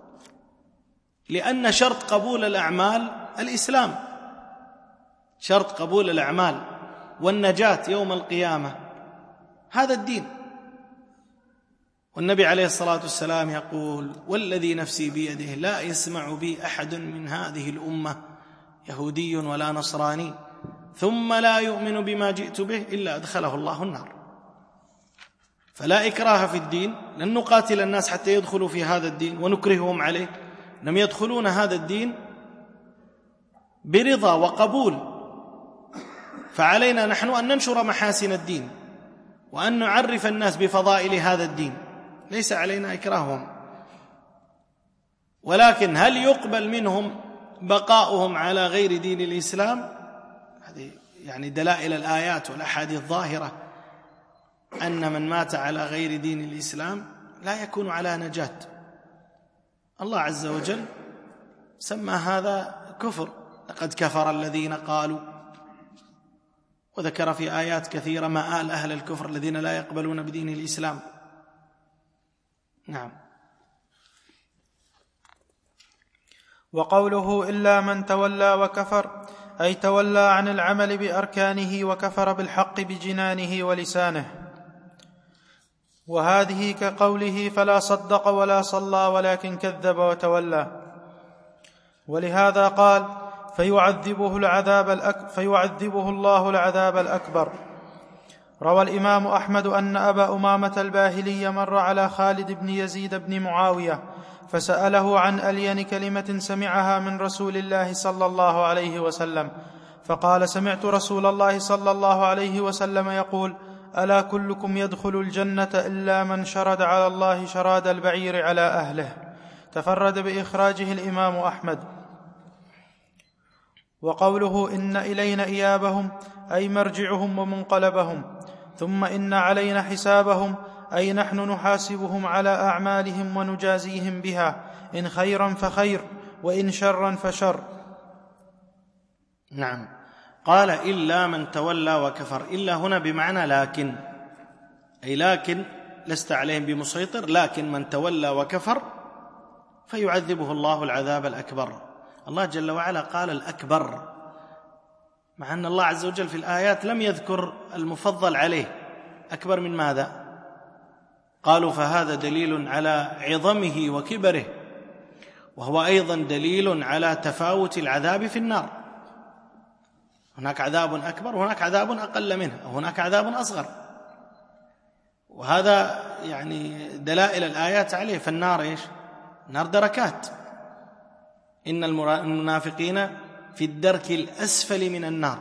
لأن شرط قبول الأعمال الإسلام، شرط قبول الأعمال والنجاة يوم القيامة هذا الدين. والنبي عليه الصلاة والسلام يقول والذي نفسي بيده لا يسمع بي أحد من هذه الأمة يهودي ولا نصراني ثم لا يؤمن بما جئت به إلا أدخله الله النار. فلا إكراه في الدين، لن نقاتل الناس حتى يدخلوا في هذا الدين ونكرههم عليه، لم يدخلون هذا الدين برضا وقبول. فعلينا نحن أن ننشر محاسن الدين وأن نعرف الناس بفضائل هذا الدين، ليس علينا إكراههم. ولكن هل يقبل منهم بقاؤهم على غير دين الإسلام؟ هذه يعني دلائل الآيات والأحاديث الظاهرة أن من مات على غير دين الإسلام لا يكون على نجاة. الله عز وجل سمى هذا كفر، لقد كفر الذين قالوا، وذكر في آيات كثيرة مآل أهل الكفر الذين لا يقبلون بدين الإسلام. نعم. وقوله إلا من تولى وكفر أي تولى عن العمل بأركانه وكفر بالحق بجنانه ولسانه، وهذه كقوله فلا صدق ولا صلى ولكن كذب وتولى. ولهذا قال فيعذبه, العذاب الأك فيعذبه الله العذاب الأكبر. روى الإمام أحمد أن أبا أمامة الباهلي مر على خالد بن يزيد بن معاوية فسأله عن ألين كلمة سمعها من رسول الله صلى الله عليه وسلم، فقال سمعت رسول الله صلى الله عليه وسلم يقول ألا كلكم يدخل الجنة إلا من شرد على الله شراد البعير على أهله. تفرد بإخراجه الإمام أحمد. وقوله إن إلينا إيابهم أي مرجعهم ومنقلبهم، ثم إن علينا حسابهم أي نحن نحاسبهم على أعمالهم ونجازيهم بها، إن خيرا فخير وإن شرا فشر. نعم. قال إلا من تولى وكفر، إلا هنا بمعنى لكن، أي لكن لست عليهم بمسيطر، لكن من تولى وكفر فيعذبه الله العذاب الأكبر. الله جل وعلا قال الأكبر، مع أن الله عز وجل في الآيات لم يذكر المفضل عليه. أكبر من ماذا؟ قالوا فهذا دليل على عظمه وكبره، وهو أيضا دليل على تفاوت العذاب في النار. هناك عذاب أكبر وهناك عذاب أقل منه، وهناك عذاب أصغر، وهذا يعني دلائل الآيات عليه. فالنار إيش؟ النار دركات، إن المنافقين في الدرك الأسفل من النار.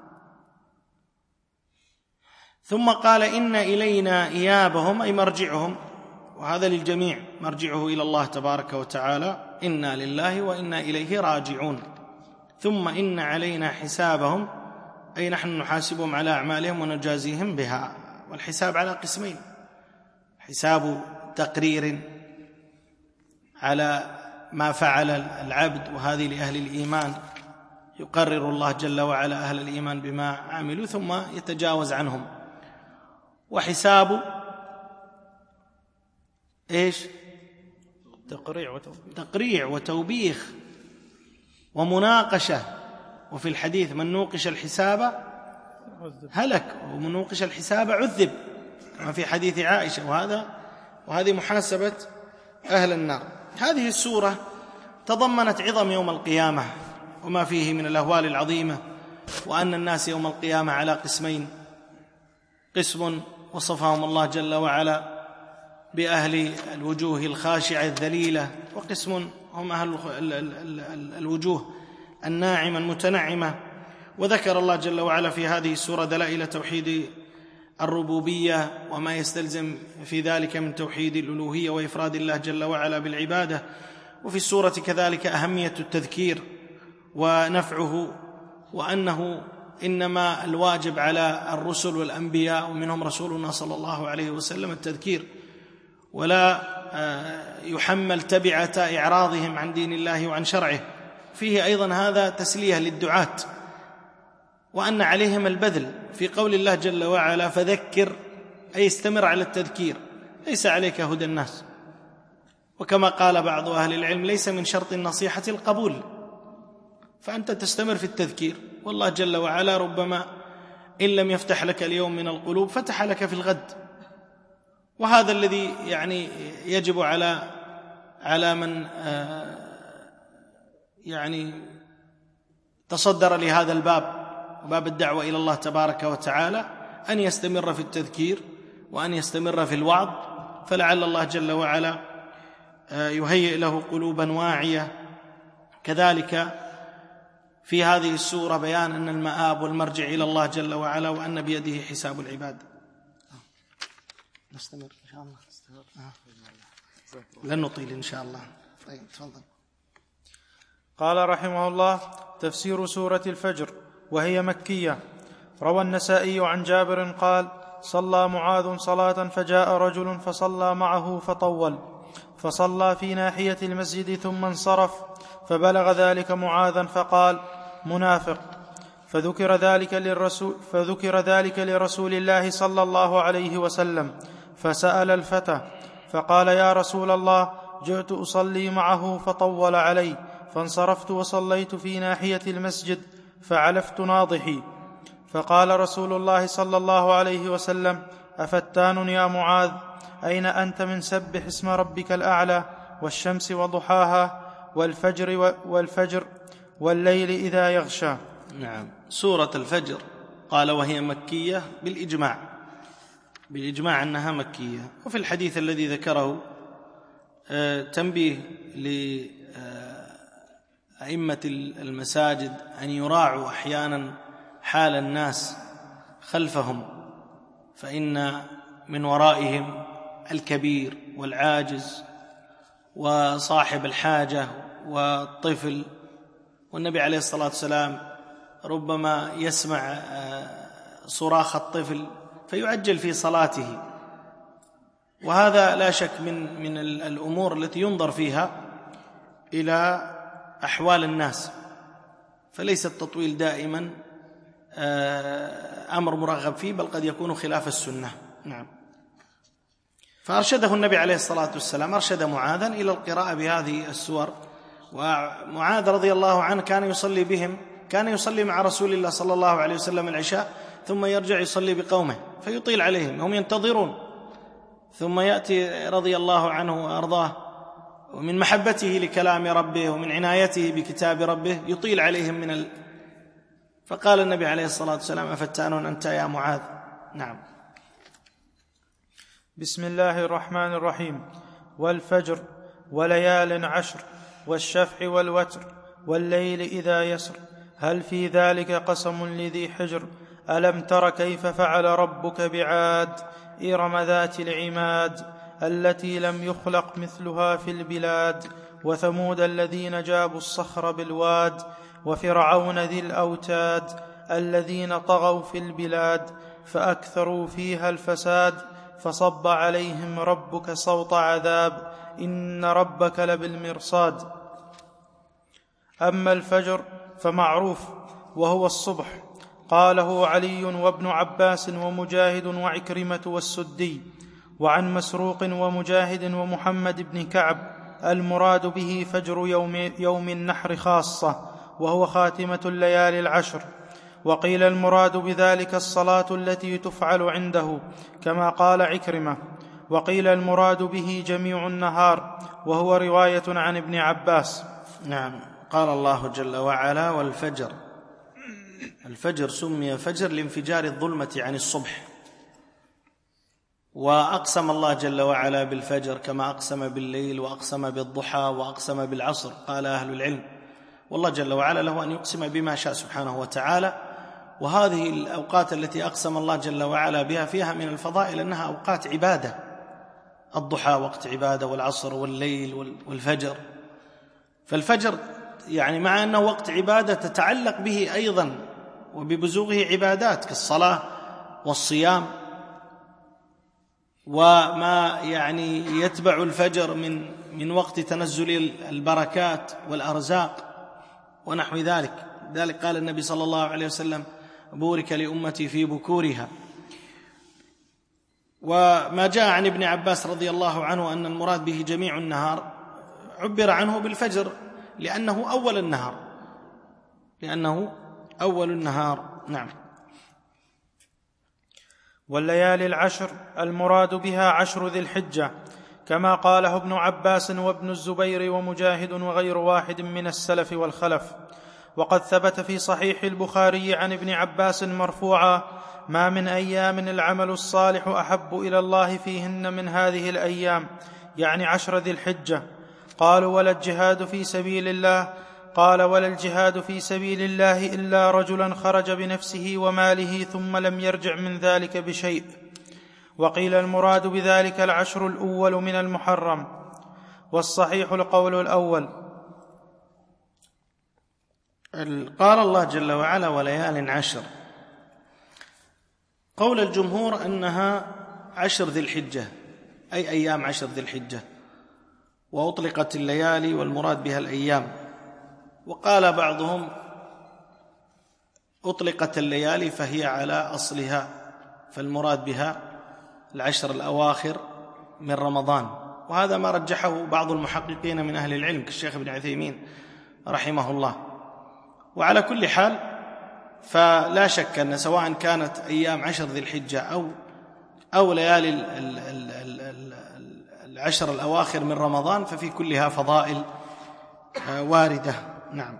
ثم قال إن إلينا إيابهم أي مرجعهم، وهذا للجميع، مرجعه إلى الله تبارك وتعالى، إنا لله وإنا إليه راجعون. ثم إن علينا حسابهم أي نحن نحاسبهم على أعمالهم ونجازيهم بها. والحساب على قسمين: حساب تقرير على ما فعل العبد، وهذه لأهل الإيمان، يقرر الله جل وعلا أهل الإيمان بما عملوا ثم يتجاوز عنهم. وحساب إيش؟ تقريع وتوبيخ, تقريع وتوبيخ ومناقشة. وفي الحديث من نوقش الحساب هلك، ومن نوقش الحساب عذب، كما في حديث عائشة. وهذا وهذه محاسبة أهل النار. هذه السورة تضمنت عظم يوم القيامة وما فيه من الأهوال العظيمة، وأن الناس يوم القيامة على قسمين: قسم وصفهم الله جل وعلا بأهل الوجوه الخاشعة الذليلة، وقسم هم أهل الوجوه الناعمة المتنعمة. وذكر الله جل وعلا في هذه السورة دلائل توحيد الربوبية وما يستلزم في ذلك من توحيد الألوهية وإفراد الله جل وعلا بالعبادة. وفي السورة كذلك أهمية التذكير ونفعه، وأنه إنما الواجب على الرسل والأنبياء ومنهم رسولنا صلى الله عليه وسلم التذكير، ولا يحمل تبعة إعراضهم عن دين الله وعن شرعه. فيه أيضا هذا تسلية للدعاة، وأن عليهم البذل في قول الله جل وعلا فذكر أي استمر على التذكير، ليس عليك هدى الناس. وكما قال بعض أهل العلم ليس من شرط النصيحة القبول، فأنت تستمر في التذكير، والله جل وعلا ربما إن لم يفتح لك اليوم من القلوب فتح لك في الغد. وهذا الذي يعني يجب على على من يعني تصدر لهذا الباب، باب الدعوة إلى الله تبارك وتعالى، أن يستمر في التذكير وأن يستمر في الوعظ، فلعل الله جل وعلا يهيئ له قلوبا واعية. كذلك في هذه السورة بيان أن المآب والمرجع إلى الله جل وعلا، وأن بيده حساب العباد. نستمر إن شاء الله، لن نطيل إن شاء الله. طيب تفضل. قال رحمه الله: تفسير سورة الفجر، وهي مكية. روى النسائي عن جابر قال: صلى معاذ صلاة فجاء رجل فصلى معه فطول، فصلى في ناحية المسجد ثم انصرف، فبلغ ذلك معاذا فقال: منافق. فذكر ذلك للرسول, فذكر ذلك لرسول الله صلى الله عليه وسلم، فسأل الفتى فقال: يا رسول الله، جئت أصلي معه فطول علي، فانصرفت وصليت في ناحية المسجد فعلفت ناضحي. فقال رسول الله صلى الله عليه وسلم: أفتان يا معاذ، أين أنت من سبح اسم ربك الأعلى والشمس وضحاها والفجر والفجر والليل إذا يغشى. نعم. سورة الفجر قال وهي مكية بالإجماع، بالإجماع أنها مكية. وفي الحديث الذي ذكره تنبيه لأئمة المساجد أن يراعوا أحيانا حال الناس خلفهم، فإن من ورائهم الكبير والعاجز وصاحب الحاجة والطفل، والنبي عليه الصلاة والسلام ربما يسمع صراخ الطفل فيعجل في صلاته، وهذا لا شك من من الأمور التي ينظر فيها إلى أحوال الناس، فليس التطويل دائما أمر مرغب فيه، بل قد يكون خلاف السنة. نعم. فأرشده النبي عليه الصلاة والسلام، أرشد معاذا إلى القراءة بهذه السور. ومعاذ رضي الله عنه كان يصلي بهم، كان يصلي مع رسول الله صلى الله عليه وسلم العشاء ثم يرجع يصلي بقومه فيطيل عليهم، هم ينتظرون، ثم يأتي رضي الله عنه وأرضاه ومن محبته لكلام ربه ومن عنايته بكتاب ربه يطيل عليهم من ال... فقال النبي عليه الصلاة والسلام: أفتان أنت يا معاذ. نعم. بسم الله الرحمن الرحيم. والفجر وليال عشر والشفع والوتر والليل إذا يسر هل في ذلك قسم لذي حجر ألم تر كيف فعل ربك بعاد إرم ذات العماد التي لم يخلق مثلها في البلاد وثمود الذين جابوا الصخر بالواد وفرعون ذي الأوتاد الذين طغوا في البلاد فأكثروا فيها الفساد فصب عليهم ربك صوت عذاب إن ربك لبالمرصاد. أما الفجر فمعروف وهو الصبح، قاله علي وابن عباس ومجاهد وعكرمة والسدي. وعن مسروق ومجاهد ومحمد بن كعب المراد به فجر يوم, يوم النحر خاصة، وهو خاتمة الليالي العشر. وقيل المراد بذلك الصلاة التي تفعل عنده كما قال عكرمة. وقيل المراد به جميع النهار، وهو رواية عن ابن عباس. نعم. قال الله جل وعلا: والفجر. الفجر سمي فجر لانفجار الظلمة عن الصبح، وأقسم الله جل وعلا بالفجر كما أقسم بالليل وأقسم بالضحى وأقسم بالعصر. قال أهل العلم: والله جل وعلا له أن يقسم بما شاء سبحانه وتعالى، وهذه الأوقات التي أقسم الله جل وعلا بها فيها من الفضائل أنها أوقات عبادة. الضحى وقت عبادة، والعصر والليل والفجر. فالفجر يعني مع أنه وقت عبادة تتعلق به أيضا وببزوغه عبادات كالصلاة والصيام وما يعني يتبع الفجر من من وقت تنزل البركات والأرزاق ونحو ذلك. ذلك قال النبي صلى الله عليه وسلم: بورك لأمتي في بكورها. وما جاء عن ابن عباس رضي الله عنه أن المراد به جميع النهار عبر عنه بالفجر لأنه أول النهار، لأنه أول النهار. نعم. والليالي العشر المراد بها عشر ذي الحجة، كما قاله ابن عباس وابن الزبير ومجاهد وغير واحد من السلف والخلف. وقد ثبت في صحيح البخاري عن ابن عباس مرفوعا: ما من أيام العمل الصالح أحب إلى الله فيهن من هذه الأيام، يعني عشر ذي الحجة. قالوا: ولا الجهاد في سبيل الله؟ قال: ولا الجهاد في سبيل الله إلا رجلا خرج بنفسه وماله ثم لم يرجع من ذلك بشيء. وقيل المراد بذلك العشر الأول من المحرم، والصحيح القول الأول. قال الله جل وعلا: وليال عشر. قول الجمهور أنها عشر ذي الحجة، أي أيام عشر ذي الحجة، وأطلقت الليالي والمراد بها الأيام. وقال بعضهم أطلقت الليالي فهي على أصلها، فالمراد بها العشر الأواخر من رمضان، وهذا ما رجحه بعض المحققين من أهل العلم كالشيخ ابن عثيمين رحمه الله. وعلى كل حال فلا شك أن سواء كانت أيام عشر ذي الحجة أو أو ليالي العشر الأواخر من رمضان ففي كلها فضائل واردة. نعم.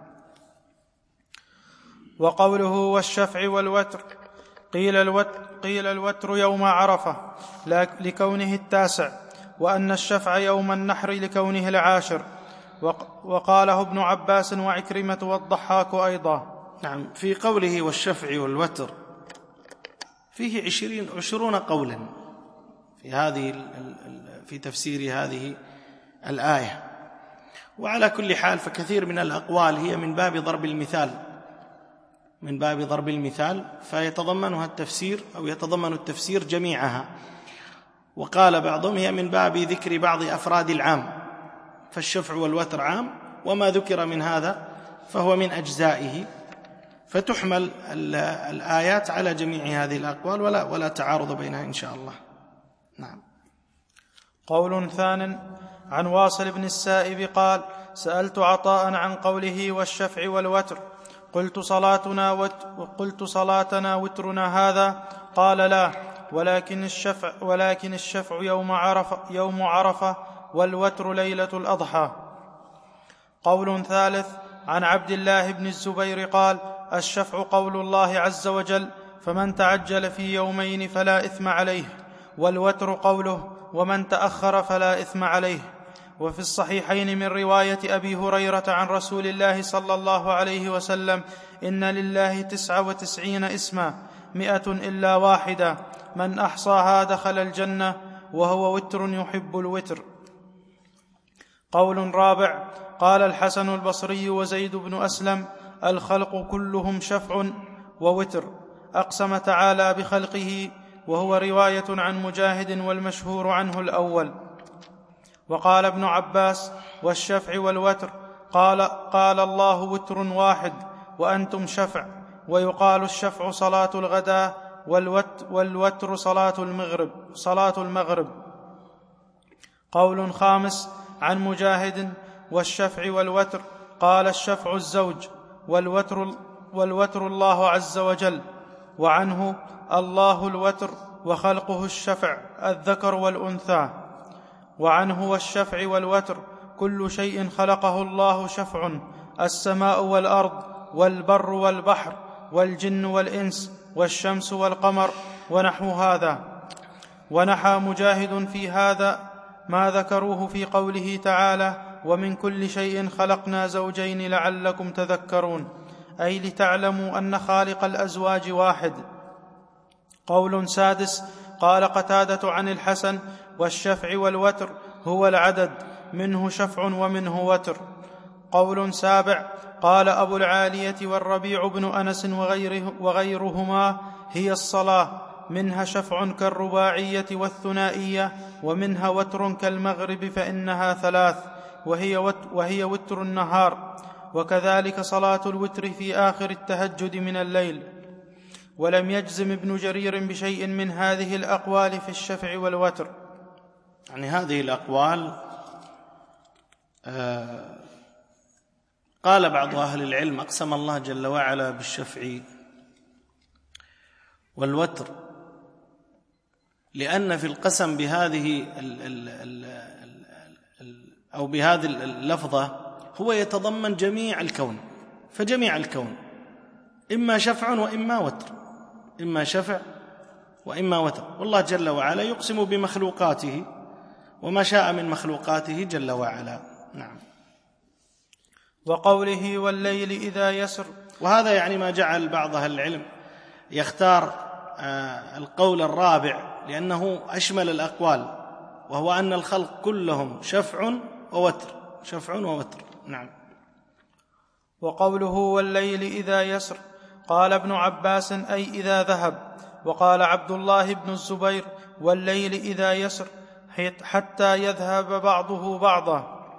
وقوله والشفع والوتر، قيل الوتر, قيل الوتر يوم عرفة لكونه التاسع، وأن الشفع يوم النحر لكونه العاشر، وقاله ابن عباس وعكرمة والضحاك أيضا. نعم. في قوله والشفع والوتر فيه عشرين عشرون قولا في هذه في تفسير هذه الآية. وعلى كل حال فكثير من الأقوال هي من باب ضرب المثال من باب ضرب المثال فيتضمنها التفسير أو يتضمن التفسير جميعها. وقال بعضهم هي من باب ذكر بعض أفراد العام، فالشفع والوتر عام، وما ذكر من هذا فهو من أجزائه، فتحمل الآيات على جميع هذه الأقوال ولا ولا تعارض بينها إن شاء الله. نعم. قول ثان عن واصل بن السائب قال: سألت عطاء عن قوله والشفع والوتر، قلت صلاتنا وت... قلت صلاتنا وترنا هذا؟ قال لا، ولكن الشفع ولكن الشفع يوم عرفة يوم عرفة والوتر ليلة الأضحى. قول ثالث عن عبد الله بن الزبير قال: الشفع قول الله عز وجل: فمن تعجل في يومين فلا إثم عليه، والوتر قوله: ومن تأخر فلا إثم عليه. وفي الصحيحين من رواية أبي هريرة عن رسول الله صلى الله عليه وسلم: إن لله تسعة وتسعين اسما مئة إلا واحدة، من أحصاها دخل الجنة، وهو وتر يحب الوتر. قول رابع قال الحسن البصري وزيد بن أسلم: الخلق كلهم شفع ووتر. أقسم تعالى بخلقه، وهو رواية عن مجاهد والمشهور عنه الأول. وقال ابن عباس: والشفع والوتر قال, قال الله وتر واحد وأنتم شفع، ويقال الشفع صلاة الغداء والوت والوتر صلاة المغرب, صلاة المغرب. قول خامس عن مجاهد: والشفع والوتر قال الشفع الزوج، والوتر, والوتر الله عز وجل. وعنه: الله الوتر وخلقه الشفع الذكر والأنثى. وعنه: والشفع والوتر كل شيء خلقه الله شفع، السماء والأرض والبر والبحر والجن والإنس والشمس والقمر ونحو هذا. ونحى مجاهد في هذا ما ذكروه في قوله تعالى: ومن كل شيء خلقنا زوجين لعلكم تذكرون، أي لتعلموا أن خالق الأزواج واحد. قول سادس قال قتادة عن الحسن: والشفع والوتر هو العدد، منه شفع ومنه وتر. قول سابع قال أبو العالية والربيع بن أنس وغيره وغيرهما: هي الصلاة، منها شفع كالرباعية والثنائية، ومنها وتر كالمغرب فإنها ثلاث، وهي, وت وهي وتر النهار، وكذلك صلاة الوتر في آخر التهجد من الليل. ولم يجزم ابن جرير بشيء من هذه الأقوال في الشفع والوتر. يعني هذه الأقوال آه قال بعض أهل العلم: أقسم الله جل وعلا بالشفع والوتر، لأن في القسم بهذه ال ال ال ال أو بهذه اللفظة هو يتضمن جميع الكون، فجميع الكون إما شفع وإما وتر، إما شفع وإما وتر. والله جل وعلا يقسم بمخلوقاته وما شاء من مخلوقاته جل وعلا. نعم. وقوله والليل إذا يسر، وهذا يعني ما جعل بعض أهل العلم يختار القول الرابع لأنه أشمل الأقوال، وهو أن الخلق كلهم شفع ووتر، شفع ووتر. نعم. وقوله والليل إذا يسر قال ابن عباس: أي إذا ذهب. وقال عبد الله بن الزبير: والليل إذا يسر حتى يذهب بعضه بعضا.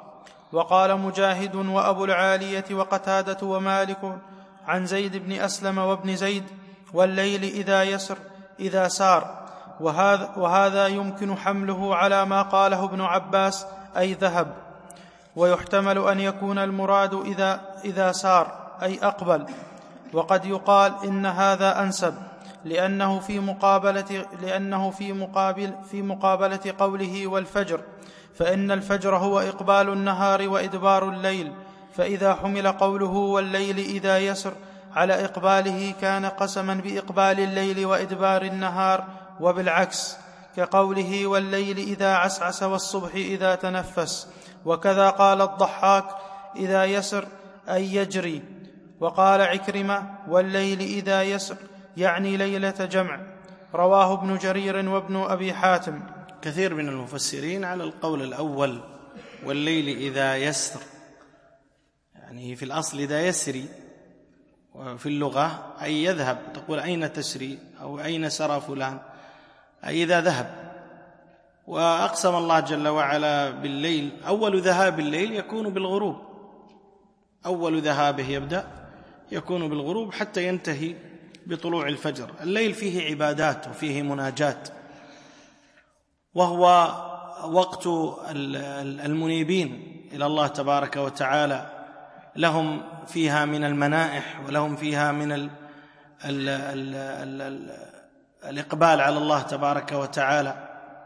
وقال مجاهد وأبو العالية وقتادة ومالك عن زيد بن أسلم وابن زيد: والليل إذا يسر إذا سار. وهذا, وهذا يمكن حمله على ما قاله ابن عباس أي ذهب، ويحتمل أن يكون المراد إذا, إذا سار أي أقبل، وقد يقال إن هذا أنسب لأنه في مقابلة, لأنه في مقابل في مقابلة قوله والفجر، فإن الفجر هو إقبال النهار وإدبار الليل، فإذا حمل قوله والليل إذا يسر على إقباله كان قسما بإقبال الليل وإدبار النهار، وبالعكس كقوله والليل إذا عسعس والصبح إذا تنفس. وكذا قال الضحاك إذا يسر أي يجري. وقال عكرمة والليل إذا يسر يعني ليلة جمع. رواه ابن جرير وابن أبي حاتم. كثير من المفسرين على القول الأول والليل إذا يسر، يعني في الأصل إذا يسري، وفي اللغة أي يذهب، تقول أين تسري أو أين سرى فلان، أي إذا ذهب. وأقسم الله جل وعلا بالليل، أول ذهاب الليل يكون بالغروب، أول ذهابه يبدأ يكون بالغروب حتى ينتهي بطلوع الفجر. الليل فيه عبادات وفيه مناجات، وهو وقت المنيبين إلى الله تبارك وتعالى، لهم فيها من المنائح ولهم فيها من ال ال ال ال ال الإقبال على الله تبارك وتعالى،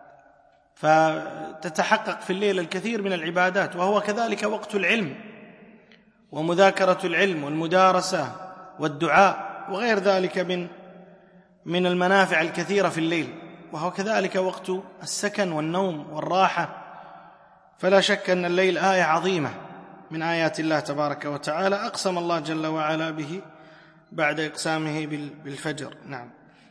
فتتحقق في الليل الكثير من العبادات. وهو كذلك وقت العلم ومذاكرة العلم والمدارسة والدعاء وغير ذلك من من المنافع الكثيرة في الليل، وهو كذلك وقت السكن والنوم والراحة. فلا شك أن الليل آية عظيمة من آيات الله تبارك وتعالى، أقسم الله جل وعلا به بعد إقسامه بالفجر. نعم.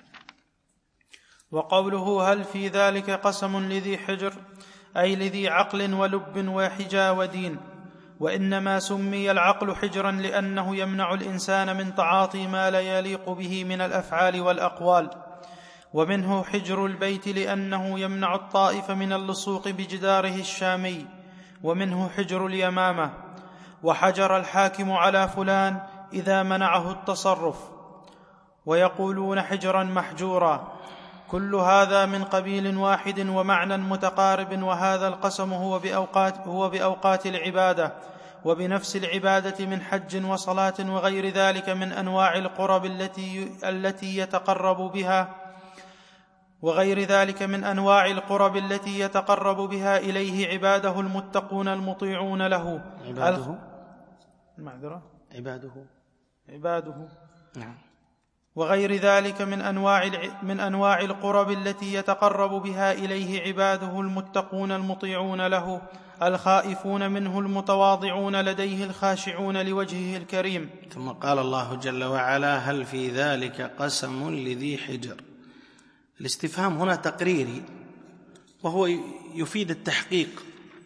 وقوله هل في ذلك قسم لذي حجر أي لذي عقل ولب وحجا ودين. وإنما سمي العقل حجرا لأنه يمنع الإنسان من تعاطي ما لا يليق به من الأفعال والأقوال. ومنه حجر البيت لأنه يمنع الطائف من اللصوق بجداره الشامي. ومنه حجر اليمامة. وحجر الحاكم على فلان إذا منعه التصرف، ويقولون حجرا محجورا. كل هذا من قبيل واحد ومعنى متقارب. وهذا القسم هو بأوقات, هو بأوقات العبادة وبنفس العبادة من حج وصلاة وغير ذلك من أنواع القرب التي, التي يتقرب بها وغير ذلك من أنواع القرب التي يتقرب بها إليه عباده المتقون المطيعون له. عباده المعذرة عباده عباده نعم. وغير ذلك من أنواع, من أنواع القرب التي يتقرب بها إليه عباده المتقون المطيعون له الخائفون منه المتواضعون لديه الخاشعون لوجهه الكريم. ثم قال الله جل وعلا هل في ذلك قسم لذي حجر. الاستفهام هنا تقريري، وهو يفيد التحقيق،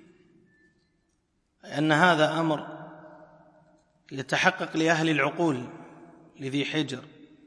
أن هذا أمر يتحقق لأهل العقول لذي حجر.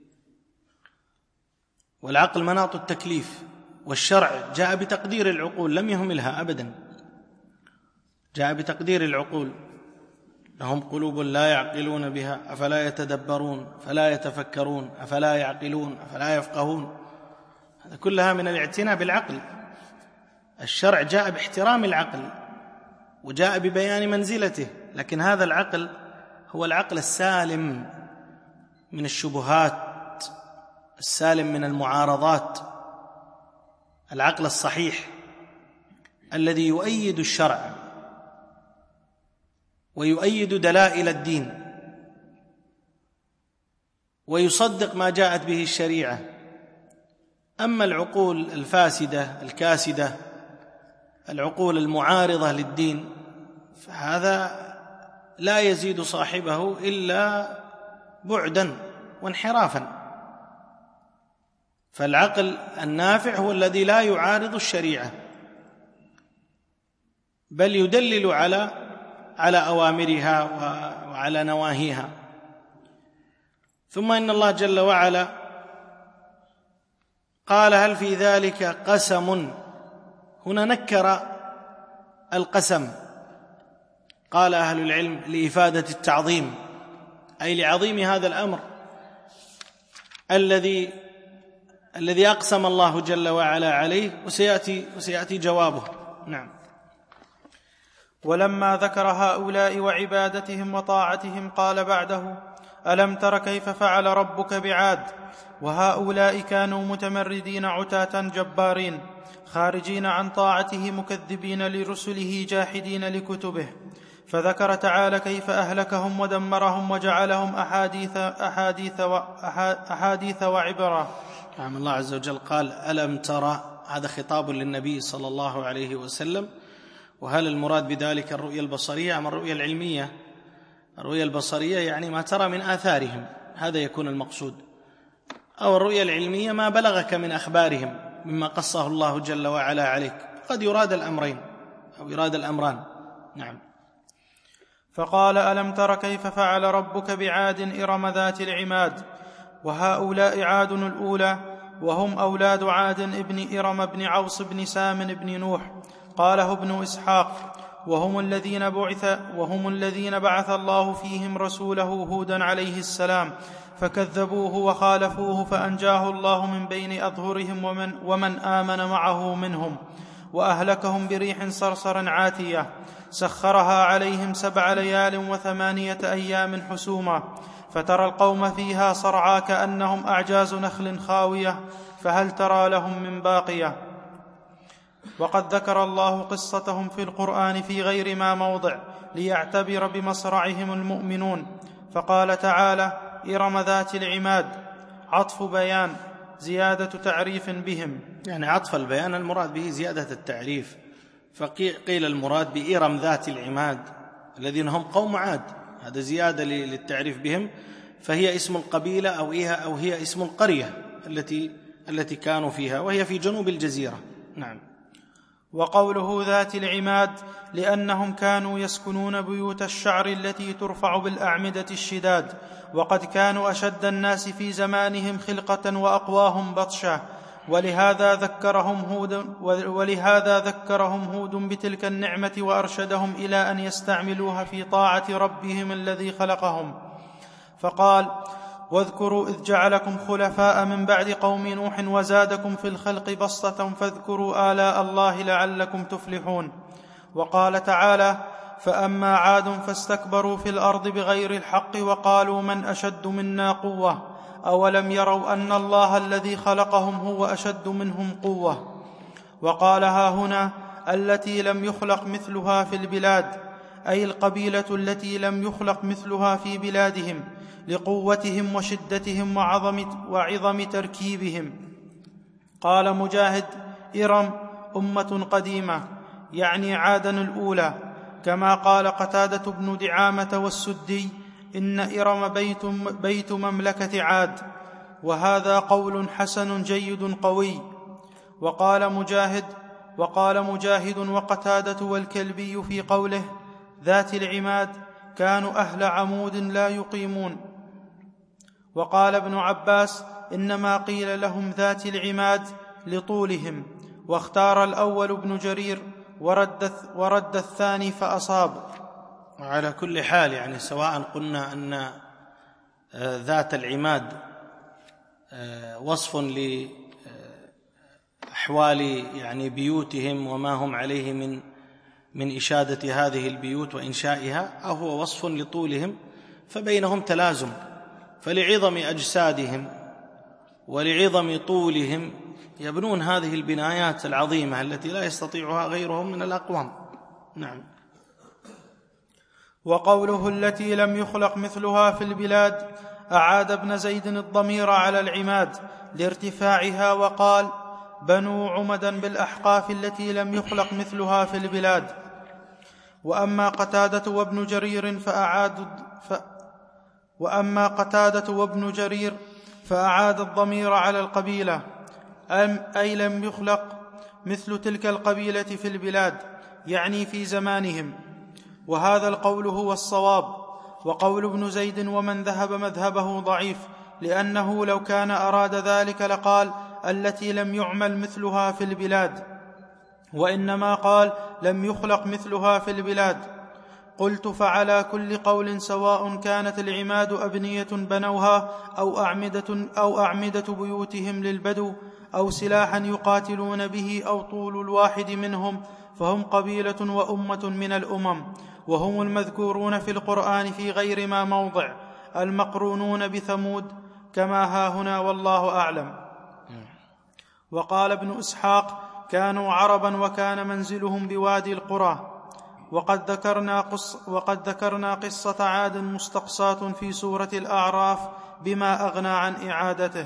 والعقل مناط التكليف، والشرع جاء بتقدير العقول لم يهملها أبدا، جاء بتقدير العقول. لهم قلوب لا يعقلون بها أفلا يتدبرون أفلا يتفكرون أفلا يعقلون أفلا يفقهون. هذا كلها من الاعتناء بالعقل. الشرع جاء باحترام العقل وجاء ببيان منزلته، لكن هذا العقل هو العقل السالم من الشبهات، السالم من المعارضات، العقل الصحيح الذي يؤيد الشرع ويؤيد دلائل الدين ويصدق ما جاءت به الشريعة. أما العقول الفاسدة الكاسدة، العقول المعارضة للدين، فهذا لا يزيد صاحبه إلا بعدا وانحرافا. فالعقل النافع هو الذي لا يعارض الشريعة، بل يدلل على على أوامرها وعلى نواهيها. ثم إن الله جل وعلا قال هل في ذلك قسم. هنا نكر القسم قال أهل العلم لإفادة التعظيم، أي لعظيم هذا الأمر الذي الذي أقسم الله جل وعلا عليه، وسيأتي, وسيأتي جوابه. نعم. ولما ذكر هؤلاء وعبادتهم وطاعتهم قال بعده: ألم تر كيف فعل ربك بعاد؟ وهؤلاء كانوا متمردين عتاة جبارين، خارجين عن طاعته، مكذبين لرسله، جاحدين لكتبه. فذكر تعالى كيف أهلكهم ودمرهم وجعلهم أحاديث, أحاديث, أحاديث وعبرة. نعم. الله عز وجل قال: ألم ترى، هذا خطاب للنبي صلى الله عليه وسلم. وهل المراد بذلك الرؤية البصرية أم الرؤية العلمية؟ الرؤية البصرية يعني ما ترى من آثارهم، هذا يكون المقصود. أو الرؤية العلمية ما بلغك من أخبارهم مما قصه الله جل وعلا عليك. قد يراد الأمرين أو يراد الأمران. نعم. فقال: ألم تر كيف فعل ربك بعاد إرم ذات العماد. وهؤلاء عاد الأولى، وهم أولاد عاد ابن إرم بن عوص بن سام بن نوح. قاله ابن إسحاق: وهم الذين بعث وهم الذين بعث الله فيهم رسوله هودا عليه السلام، فكذبوه وخالفوه فأنجاه الله من بين أظهرهم ومن, ومن آمن معه منهم، وأهلكهم بريح صرصر عاتية سخرها عليهم سبع ليال وثمانية أيام حسوما، فترى القوم فيها صرعى كأنهم أعجاز نخل خاوية، فهل ترى لهم من باقية. وقد ذكر الله قصتهم في القرآن في غير ما موضع ليعتبر بمصرعهم المؤمنون، فقال تعالى: إرم ذات العماد، عطف بيان، زيادة تعريف بهم. يعني عطف البيان المراد به زيادة التعريف. فقيل المراد بإرم ذات العماد الذين هم قوم عاد، هذا زيادة للتعريف بهم، فهي اسم القبيلة أو أو هي اسم القرية التي التي كانوا فيها، وهي في جنوب الجزيرة. نعم. وقوله ذات العماد لأنهم كانوا يسكنون بيوت الشعر التي ترفع بالأعمدة الشداد، وقد كانوا أشد الناس في زمانهم خلقة وأقواهم بطشا، ولهذا ذكرهم هود ولهذا ذكرهم هود بتلك النعمة وأرشدهم إلى أن يستعملوها في طاعة ربهم الذي خلقهم. فقال: واذكروا إذ جعلكم خلفاء من بعد قوم نوح وزادكم في الخلق بسطة فاذكروا آلاء الله لعلكم تفلحون. وقال تعالى: فأما عاد فاستكبروا في الأرض بغير الحق وقالوا من أشد منا قوة أولم يروا أن الله الذي خلقهم هو أشد منهم قوة. وقال: ها هنا التي لم يخلق مثلها في البلاد، أي القبيلة التي لم يخلق مثلها في بلادهم، لقوتهم وشدتهم وعظم, وعظم تركيبهم. قال مجاهد: إرم أمة قديمة، يعني عادا الأولى، كما قال قتادة بن دعامة والسدي: إن إرم بيت, بيت مملكة عاد. وهذا قول حسن جيد قوي. وقال مجاهد وقال مجاهد وقتادة والكلبي في قوله ذات العماد: كانوا أهل عمود لا يقيمون. وقال ابن عباس: إنما قيل لهم ذات العماد لطولهم، واختار الأول ابن جرير ورد, ورد الثاني فأصاب. وعلى كل حال يعني سواء قلنا أن ذات العماد وصف لأحوال يعني بيوتهم وما هم عليه من من إشادة هذه البيوت وإنشائها، أو هو وصف لطولهم، فبينهم تلازم، فلعظم أجسادهم ولعظم طولهم يبنون هذه البنايات العظيمة التي لا يستطيعها غيرهم من الأقوام. نعم. وقوله التي لم يخلق مثلها في البلاد أعاد ابن زيد الضمير على العماد لارتفاعها، وقال: بنوا عمدا بالأحقاف التي لم يخلق مثلها في البلاد. وأما قتادة وابن جرير فأعاد ف... وأما قتادة وابن جرير فأعاد الضمير على القبيلة، أي لم يخلق مثل تلك القبيلة في البلاد، يعني في زمانهم. وهذا القول هو الصواب. وقول ابن زيد ومن ذهب مذهبه ضعيف، لأنه لو كان أراد ذلك لقال التي لم يعمل مثلها في البلاد، وإنما قال لم يخلق مثلها في البلاد. قلت: فعلى كل قول سواء كانت العماد أبنية بنوها أو أعمدة, أو أعمدة بيوتهم للبدو أو سلاحا يقاتلون به أو طول الواحد منهم، فهم قبيلة وأمة من الأمم، وهم المذكورون في القرآن في غير ما موضع، المقرونون بثمود كما هاهنا والله أعلم. وقال ابن إسحاق: كانوا عربا وكان منزلهم بوادي القرى. وقد ذكرنا, قص وقد ذكرنا قصة عاد مستقصاة في سورة الأعراف بما أغنى عن إعادته.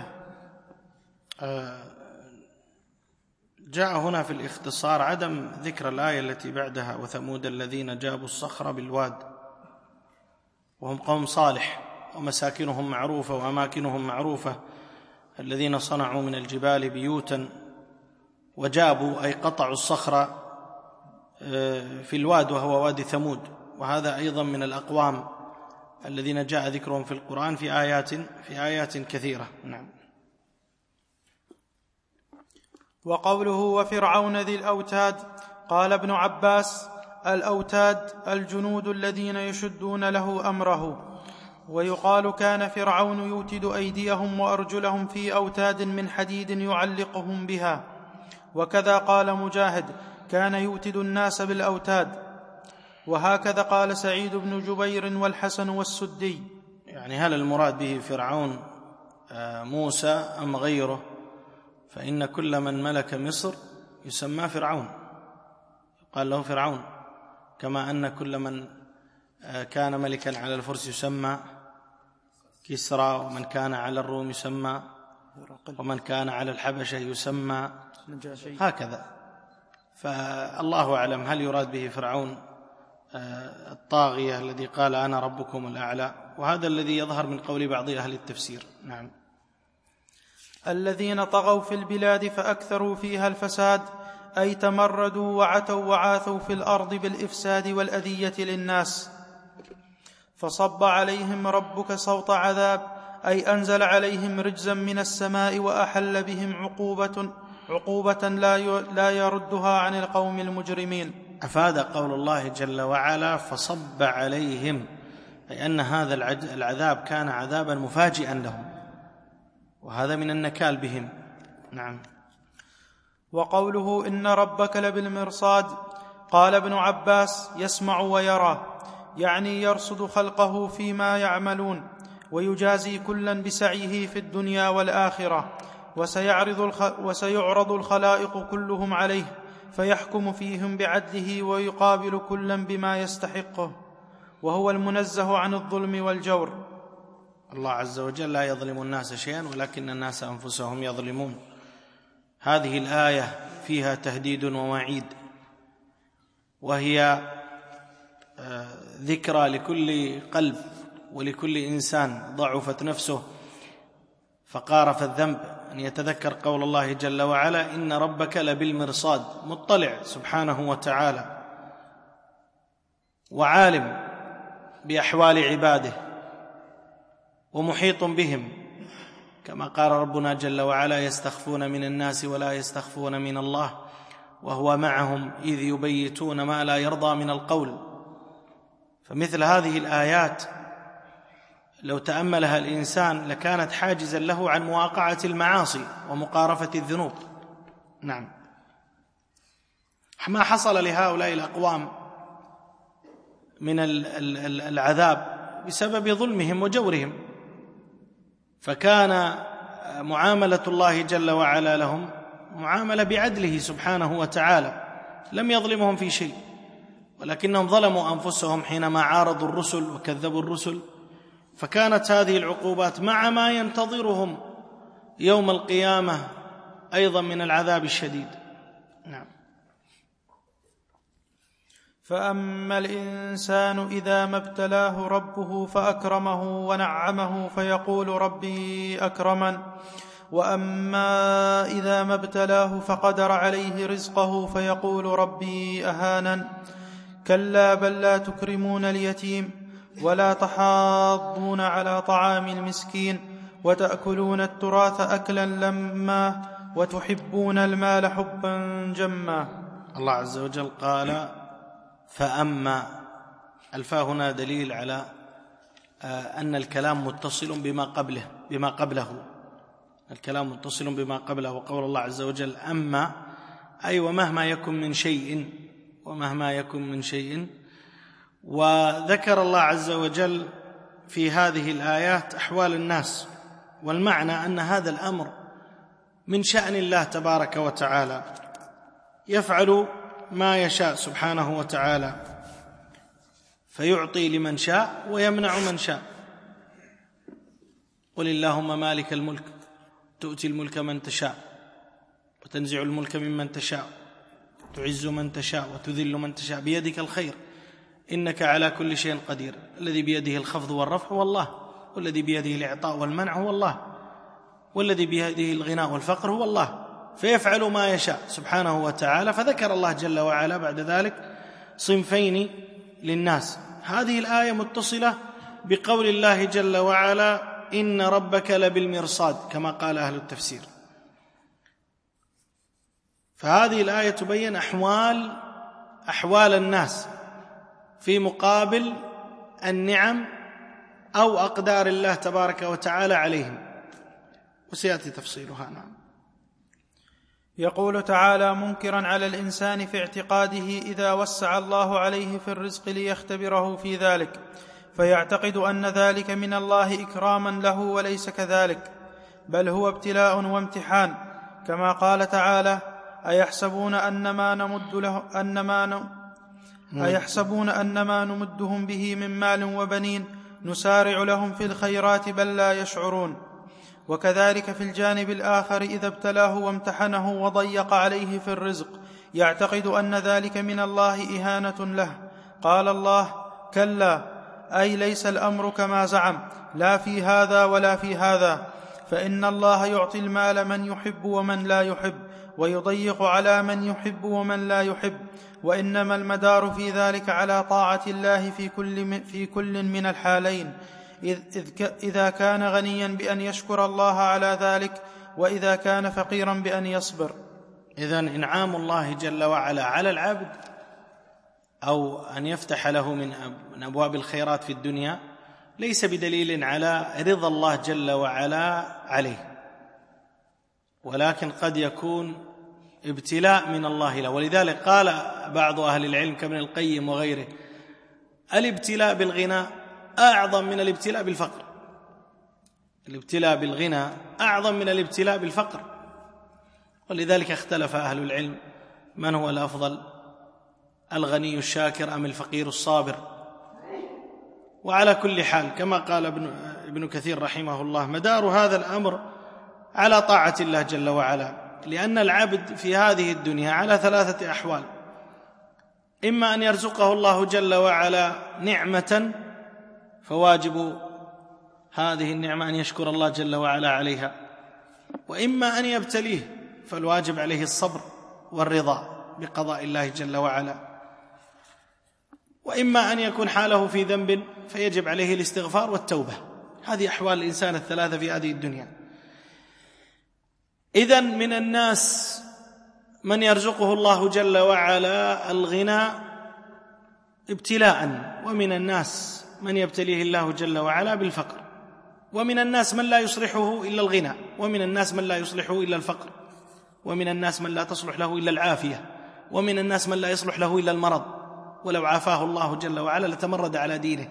جاء هنا في الاختصار عدم ذكر الآية التي بعدها: وثمود الذين جابوا الصخر بالواد، وهم قوم صالح ومساكنهم معروفة وأماكنهم معروفة، الذين صنعوا من الجبال بيوتا، وجابوا أي قطعوا الصخر في الواد وهو وادي ثمود. وهذا أيضا من الأقوام الذين جاء ذكرهم في القرآن في آيات في آيات كثيرة. نعم. وقوله: وفرعون ذي الأوتاد، قال ابن عباس: الأوتاد الجنود الذين يشدون له أمره. ويقال: كان فرعون يوتد أيديهم وأرجلهم في أوتاد من حديد يعلقهم بها. وكذا قال مجاهد: كان يوتد الناس بالأوتاد. وهكذا قال سعيد بن جبير والحسن والسدي. يعني هل المراد به فرعون موسى أم غيره؟ فإن كل من ملك مصر يسمى فرعون، قال له فرعون، كما أن كل من كان ملكا على الفرس يسمى كسرى، ومن كان على الروم يسمى، ومن كان على الحبشة يسمى هكذا. فالله أعلم هل يراد به فرعون الطاغية الذي قال أنا ربكم الأعلى، وهذا الذي يظهر من قول بعض أهل التفسير. نعم. الذين طغوا في البلاد فأكثروا فيها الفساد، أي تمردوا وعتوا وعاثوا في الأرض بالإفساد والأذية للناس. فصب عليهم ربك صوت عذاب، أي أنزل عليهم رجزا من السماء وأحل بهم عقوبة عقوبة لا يردها عن القوم المجرمين. أفاد قول الله جل وعلا فصب عليهم، أي أن هذا العذاب كان عذابا مفاجئا لهم، وهذا من النكال بهم. نعم. وقوله إن ربك لبالمرصاد، قال ابن عباس: يسمع ويرى، يعني يرصد خلقه فيما يعملون، ويجازي كلا بسعيه في الدنيا والآخرة، وسيعرض, الخ... وسيعرض الخلائق كلهم عليه، فيحكم فيهم بعدله ويقابل كلا بما يستحقه، وهو المنزه عن الظلم والجور. الله عز وجل لا يظلم الناس شيئا ولكن الناس أنفسهم يظلمون. هذه الآية فيها تهديد ووعيد، وهي ذكرى لكل قلب ولكل إنسان ضعفت نفسه فقارف الذنب، أن يتذكر قول الله جل وعلا: إن ربك لبالمرصاد، مطلع سبحانه وتعالى وعالم بأحوال عباده ومحيط بهم، كما قال ربنا جل وعلا: يستخفون من الناس ولا يستخفون من الله وهو معهم إذ يبيتون ما لا يرضى من القول. فمثل هذه الآيات لو تأملها الإنسان لكانت حاجزا له عن مواقعة المعاصي ومقارفة الذنوب. نعم. ما حصل لهؤلاء الأقوام من العذاب بسبب ظلمهم وجورهم، فكان معاملة الله جل وعلا لهم معاملة بعدله سبحانه وتعالى، لم يظلمهم في شيء، ولكنهم ظلموا أنفسهم حينما عارضوا الرسل وكذبوا الرسل، فكانت هذه العقوبات مع ما ينتظرهم يوم القيامة أيضا من العذاب الشديد. نعم. فأما الإنسان إذا ما ابتلاه ربه فأكرمه ونعمه فيقول ربي أكرمن، وأما إذا ما ابتلاه فقدر عليه رزقه فيقول ربي أهانن. كلا بل لا تكرمون اليتيم ولا تحاضون على طعام المسكين وتأكلون التراث أكلا لما وتحبون المال حبا جما. الله عز وجل قال: فأما الفاء هنا دليل على أن الكلام متصل بما قبله بما قبله الكلام متصل بما قبله. وقول الله عز وجل أما أي ومهما يكن من شيء ومهما يكن من شيء. وذكر الله عز وجل في هذه الآيات أحوال الناس، والمعنى أن هذا الأمر من شأن الله تبارك وتعالى، يفعل ما يشاء سبحانه وتعالى، فيعطي لمن شاء ويمنع من شاء. قل اللهم مالك الملك تؤتي الملك من تشاء وتنزع الملك ممن تشاء تعز من تشاء وتذل من تشاء بيدك الخير إنك على كل شيء قدير. الذي بيده الخفض والرفع هو الله، والذي بيده الإعطاء والمنع هو الله، والذي بيده الغناء والفقر هو الله، فيفعل ما يشاء سبحانه وتعالى. فذكر الله جل وعلا بعد ذلك صنفين للناس. هذه الآية متصلة بقول الله جل وعلا إن ربك لبالمرصاد كما قال أهل التفسير. فهذه الآية تبين أحوال أحوال الناس في مقابل النعم أو أقدار الله تبارك وتعالى عليهم، وسيأتي تفصيلها. نعم. يقول تعالى منكرا على الإنسان في اعتقاده إذا وسع الله عليه في الرزق ليختبره في ذلك، فيعتقد أن ذلك من الله إكراما له، وليس كذلك، بل هو ابتلاء وامتحان، كما قال تعالى أيحسبون أنما نمد له أنما ن... أيحسبون أنما نمدهم به من مال وبنين نسارع لهم في الخيرات بل لا يشعرون. وكذلك في الجانب الآخر إذا ابتلاه وامتحنه وضيق عليه في الرزق يعتقد أن ذلك من الله إهانة له. قال الله كلا، أي ليس الأمر كما زعم، لا في هذا ولا في هذا، فإن الله يعطي المال من يحب ومن لا يحب، ويضيق على من يحب ومن لا يحب، وإنما المدار في ذلك على طاعة الله في كل, في كل من الحالين، إذ إذا كان غنيا بأن يشكر الله على ذلك، وإذا كان فقيرا بأن يصبر. إذن إنعام الله جل وعلا على العبد أو أن يفتح له من أبواب الخيرات في الدنيا ليس بدليل على رضا الله جل وعلا عليه، ولكن قد يكون ابتلاء من الله له. ولذلك قال بعض أهل العلم كابن القيم وغيره الابتلاء بالغنى أعظم من الابتلاء بالفقر. الابتلاء بالغنى أعظم من الابتلاء بالفقر. ولذلك اختلف أهل العلم من هو الأفضل، الغني الشاكر أم الفقير الصابر. وعلى كل حال كما قال ابن, ابن كثير رحمه الله مدار هذا الأمر على طاعة الله جل وعلا، لأن العبد في هذه الدنيا على ثلاثة أحوال: إما أن يرزقه الله جل وعلا نعمة فواجب هذه النعمة أن يشكر الله جل وعلا عليها، وإما أن يبتليه فالواجب عليه الصبر والرضا بقضاء الله جل وعلا، وإما أن يكون حاله في ذنب فيجب عليه الاستغفار والتوبة. هذه أحوال الإنسان الثلاثة في هذه الدنيا. إذن من الناس من يرزقه الله جل وعلا الغنى ابتلاء، ومن الناس من يبتليه الله جل وعلا بالفقر، ومن الناس من لا يصلحه إلا الغنى، ومن الناس من لا يصلحه إلا الفقر، ومن الناس من لا تصلح له إلا العافية، ومن الناس من لا يصلح له إلا المرض، ولو عافاه الله جل وعلا لتمرد على دينه.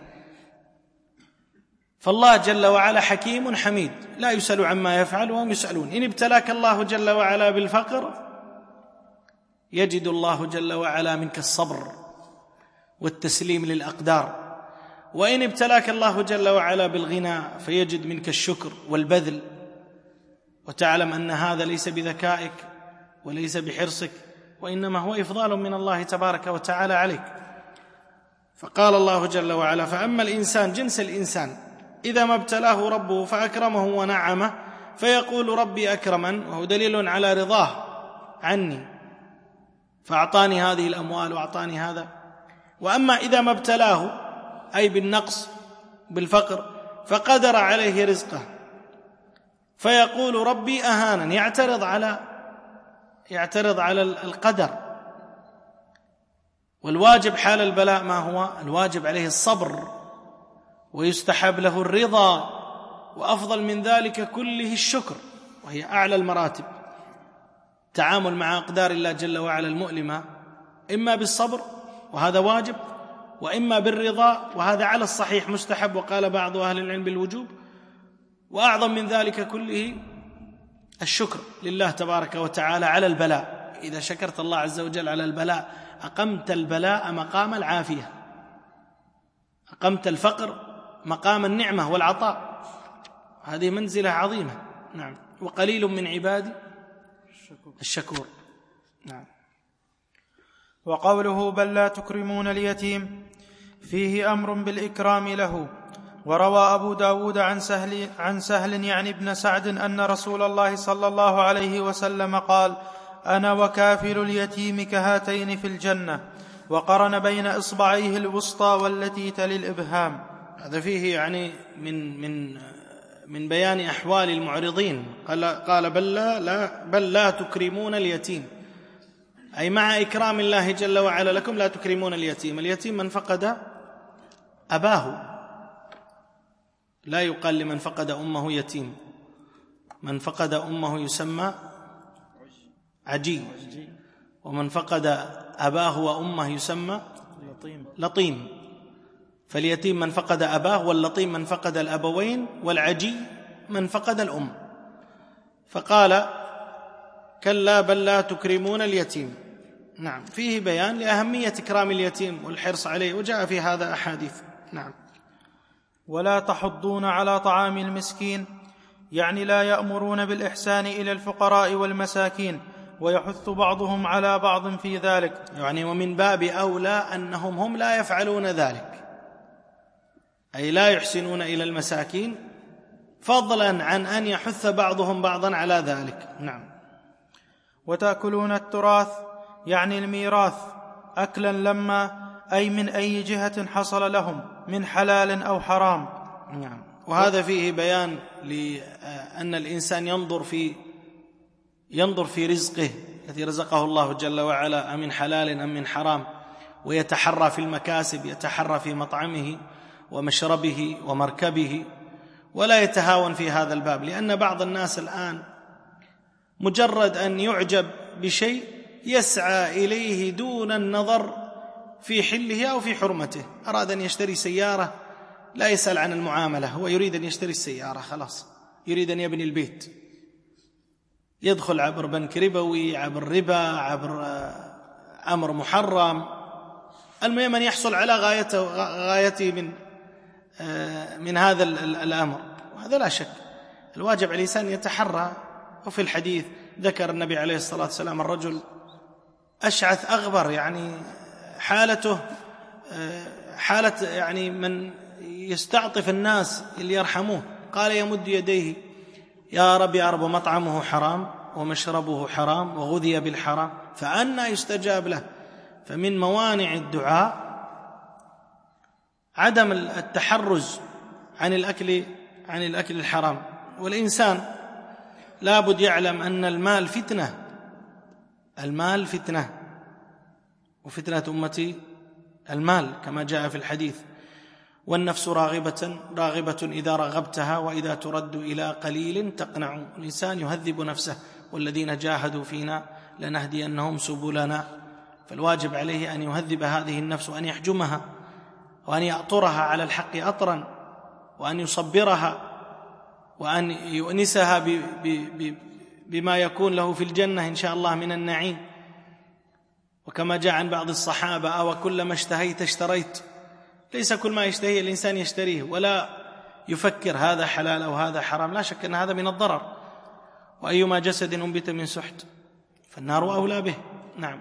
فالله جل وعلا حكيم حميد لا يسأل عما يفعل وهم يسألون. إن ابتلاك الله جل وعلا بالفقر يجد الله جل وعلا منك الصبر والتسليم للأقدار، وإن ابتلاك الله جل وعلا بالغنى فيجد منك الشكر والبذل، وتعلم أن هذا ليس بذكائك وليس بحرصك، وإنما هو إفضال من الله تبارك وتعالى عليك. فقال الله جل وعلا فأما الإنسان جنس الإنسان إذا ما ابتلاه ربه فأكرمه ونعمه فيقول ربي أكرمن، وهو دليل على رضاه عني فأعطاني هذه الأموال وأعطاني هذا. وأما إذا ما ابتلاه أي بالنقص بالفقر فقدر عليه رزقه فيقول ربي أهانن، يعترض على يعترض على القدر. والواجب حال البلاء ما هو؟ الواجب عليه الصبر، ويستحب له الرضا، وأفضل من ذلك كله الشكر، وهي أعلى المراتب. التعامل مع أقدار الله جل وعلا المؤلمة إما بالصبر وهذا واجب، وإما بالرضا وهذا على الصحيح مستحب، وقال بعض أهل العلم بالوجوب. وأعظم من ذلك كله الشكر لله تبارك وتعالى على البلاء. إذا شكرت الله عز وجل على البلاء أقمت البلاء مقام العافية، أقمت الفقر مقام النعمة والعطاء. هذه منزلة عظيمة. نعم. وقليل من عبادي الشكور. نعم. وقوله بل لا تكرمون اليتيم فيه أمر بالإكرام له. وروى أبو داود عن سهل, عن سهل يعني ابن سعد أن رسول الله صلى الله عليه وسلم قال: أنا وكافل اليتيم كهاتين في الجنة، وقرن بين إصبعيه الوسطى والتي تلي الإبهام. هذا فيه يعني من من من بيان أحوال المعرضين. قال, قال بل, لا لا بل لا تكرمون اليتيم، أي مع إكرام الله جل وعلا لكم لا تكرمون اليتيم. اليتيم من فقد أباه، لا يقال لمن فقد أمه يتيم. من فقد أمه يسمى عجي، ومن فقد أباه وأمه يسمى لطيم. فاليتيم من فقد أباه، واللطيم من فقد الأبوين، والعجي من فقد الأم. فقال كلا بل لا تكرمون اليتيم. نعم. فيه بيان لأهمية إكرام اليتيم والحرص عليه، وجاء في هذا أحاديث. نعم. ولا تحضون على طعام المسكين، يعني لا يأمرون بالإحسان إلى الفقراء والمساكين، ويحث بعضهم على بعض في ذلك. يعني ومن باب أولى أنهم هم لا يفعلون ذلك، أي لا يحسنون إلى المساكين، فضلا عن أن يحث بعضهم بعضا على ذلك. نعم. وتأكلون التراث، يعني الميراث، أكلا لما، أي من أي جهة حصل لهم من حلال أو حرام. نعم. وهذا فيه بيان لأن الإنسان ينظر في ينظر في رزقه الذي رزقه الله جل وعلا أم من حلال أم من حرام، ويتحرى في المكاسب، يتحرى في مطعمه ومشربه ومركبه، ولا يتهاون في هذا الباب. لأن بعض الناس الآن مجرد أن يعجب بشيء يسعى إليه دون النظر في حله أو في حرمته. أراد أن يشتري سيارة لا يسأل عن المعاملة، هو يريد أن يشتري السيارة خلاص، يريد أن يبني البيت، يدخل عبر بنك ربوي، عبر ربا، عبر أمر محرم، المهم أن يحصل على غايته غايته من من هذا الأمر. وهذا لا شك الواجب على الإنسان يتحرى. وفي الحديث ذكر النبي عليه الصلاة والسلام الرجل أشعث أغبر، يعني حالته حالة يعني من يستعطف الناس اللي يرحموه. قال يمد يديه يا رب يا رب، مطعمه حرام ومشربه حرام وغذي بالحرام فأنى يستجاب له. فمن موانع الدعاء عدم التحرز عن الأكل عن الأكل الحرام. والإنسان لابد يعلم أن المال فتنة، المال فتنة، وفتنة أمتي المال كما جاء في الحديث. والنفس راغبة راغبة إذا رغبتها، وإذا ترد إلى قليل تقنع. الإنسان يهذب نفسه، والذين جاهدوا فينا لنهدينهم سبلنا. فالواجب عليه أن يهذب هذه النفس، وأن يحجمها، وأن يأطرها على الحق أطرا، وأن يصبرها، وأن يؤنسها ب ب ب بما يكون له في الجنة إن شاء الله من النعيم. وكما جاء عن بعض الصحابة أو كلما اشتهيت اشتريت. ليس كل ما يشتهي الإنسان يشتريه، ولا يفكر هذا حلال أو هذا حرام. لا شك أن هذا من الضرر. وأيما جسد أنبت من سحت فالنار أولى به. نعم.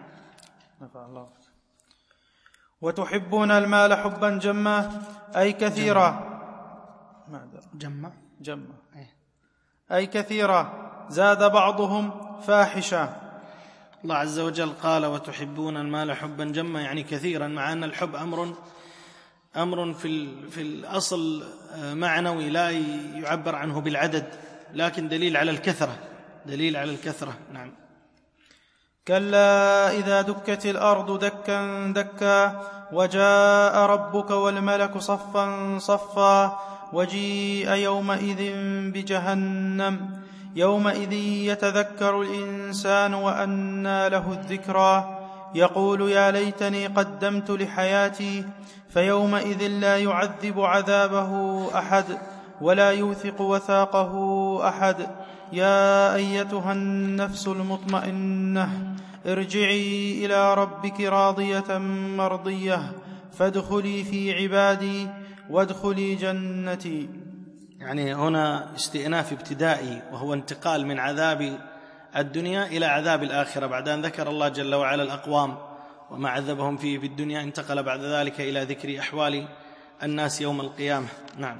وتحبون المال حبا جما، أي كثيرا. جما جما أي كثيرا، زاد بعضهم فاحشا. الله عز وجل قال وتحبون المال حبا جما، يعني كثيرا، مع أن الحب أمر أمر في في الأصل معنوي لا يعبر عنه بالعدد، لكن دليل على الكثرة، دليل على الكثرة. نعم. كلا إذا دكت الأرض دكا دكا وجاء ربك والملك صفا صفا وجيء يومئذ بجهنم يومئذ يتذكر الإنسان وأنى له الذكرى يقول يا ليتني قدمت لحياتي فيومئذ لا يعذب عذابه أحد ولا يوثق وثاقه أحد يا أيتها النفس المطمئنة ارجعي إلى ربك راضية مرضية فادخلي في عبادي وادخلي جنتي. يعني هنا استئناف ابتدائي، وهو انتقال من عذاب الدنيا إلى عذاب الآخرة. بعد أن ذكر الله جل وعلا الأقوام وما عذبهم فيه في الدنيا، انتقل بعد ذلك إلى ذكر أحوال الناس يوم القيامة. نعم.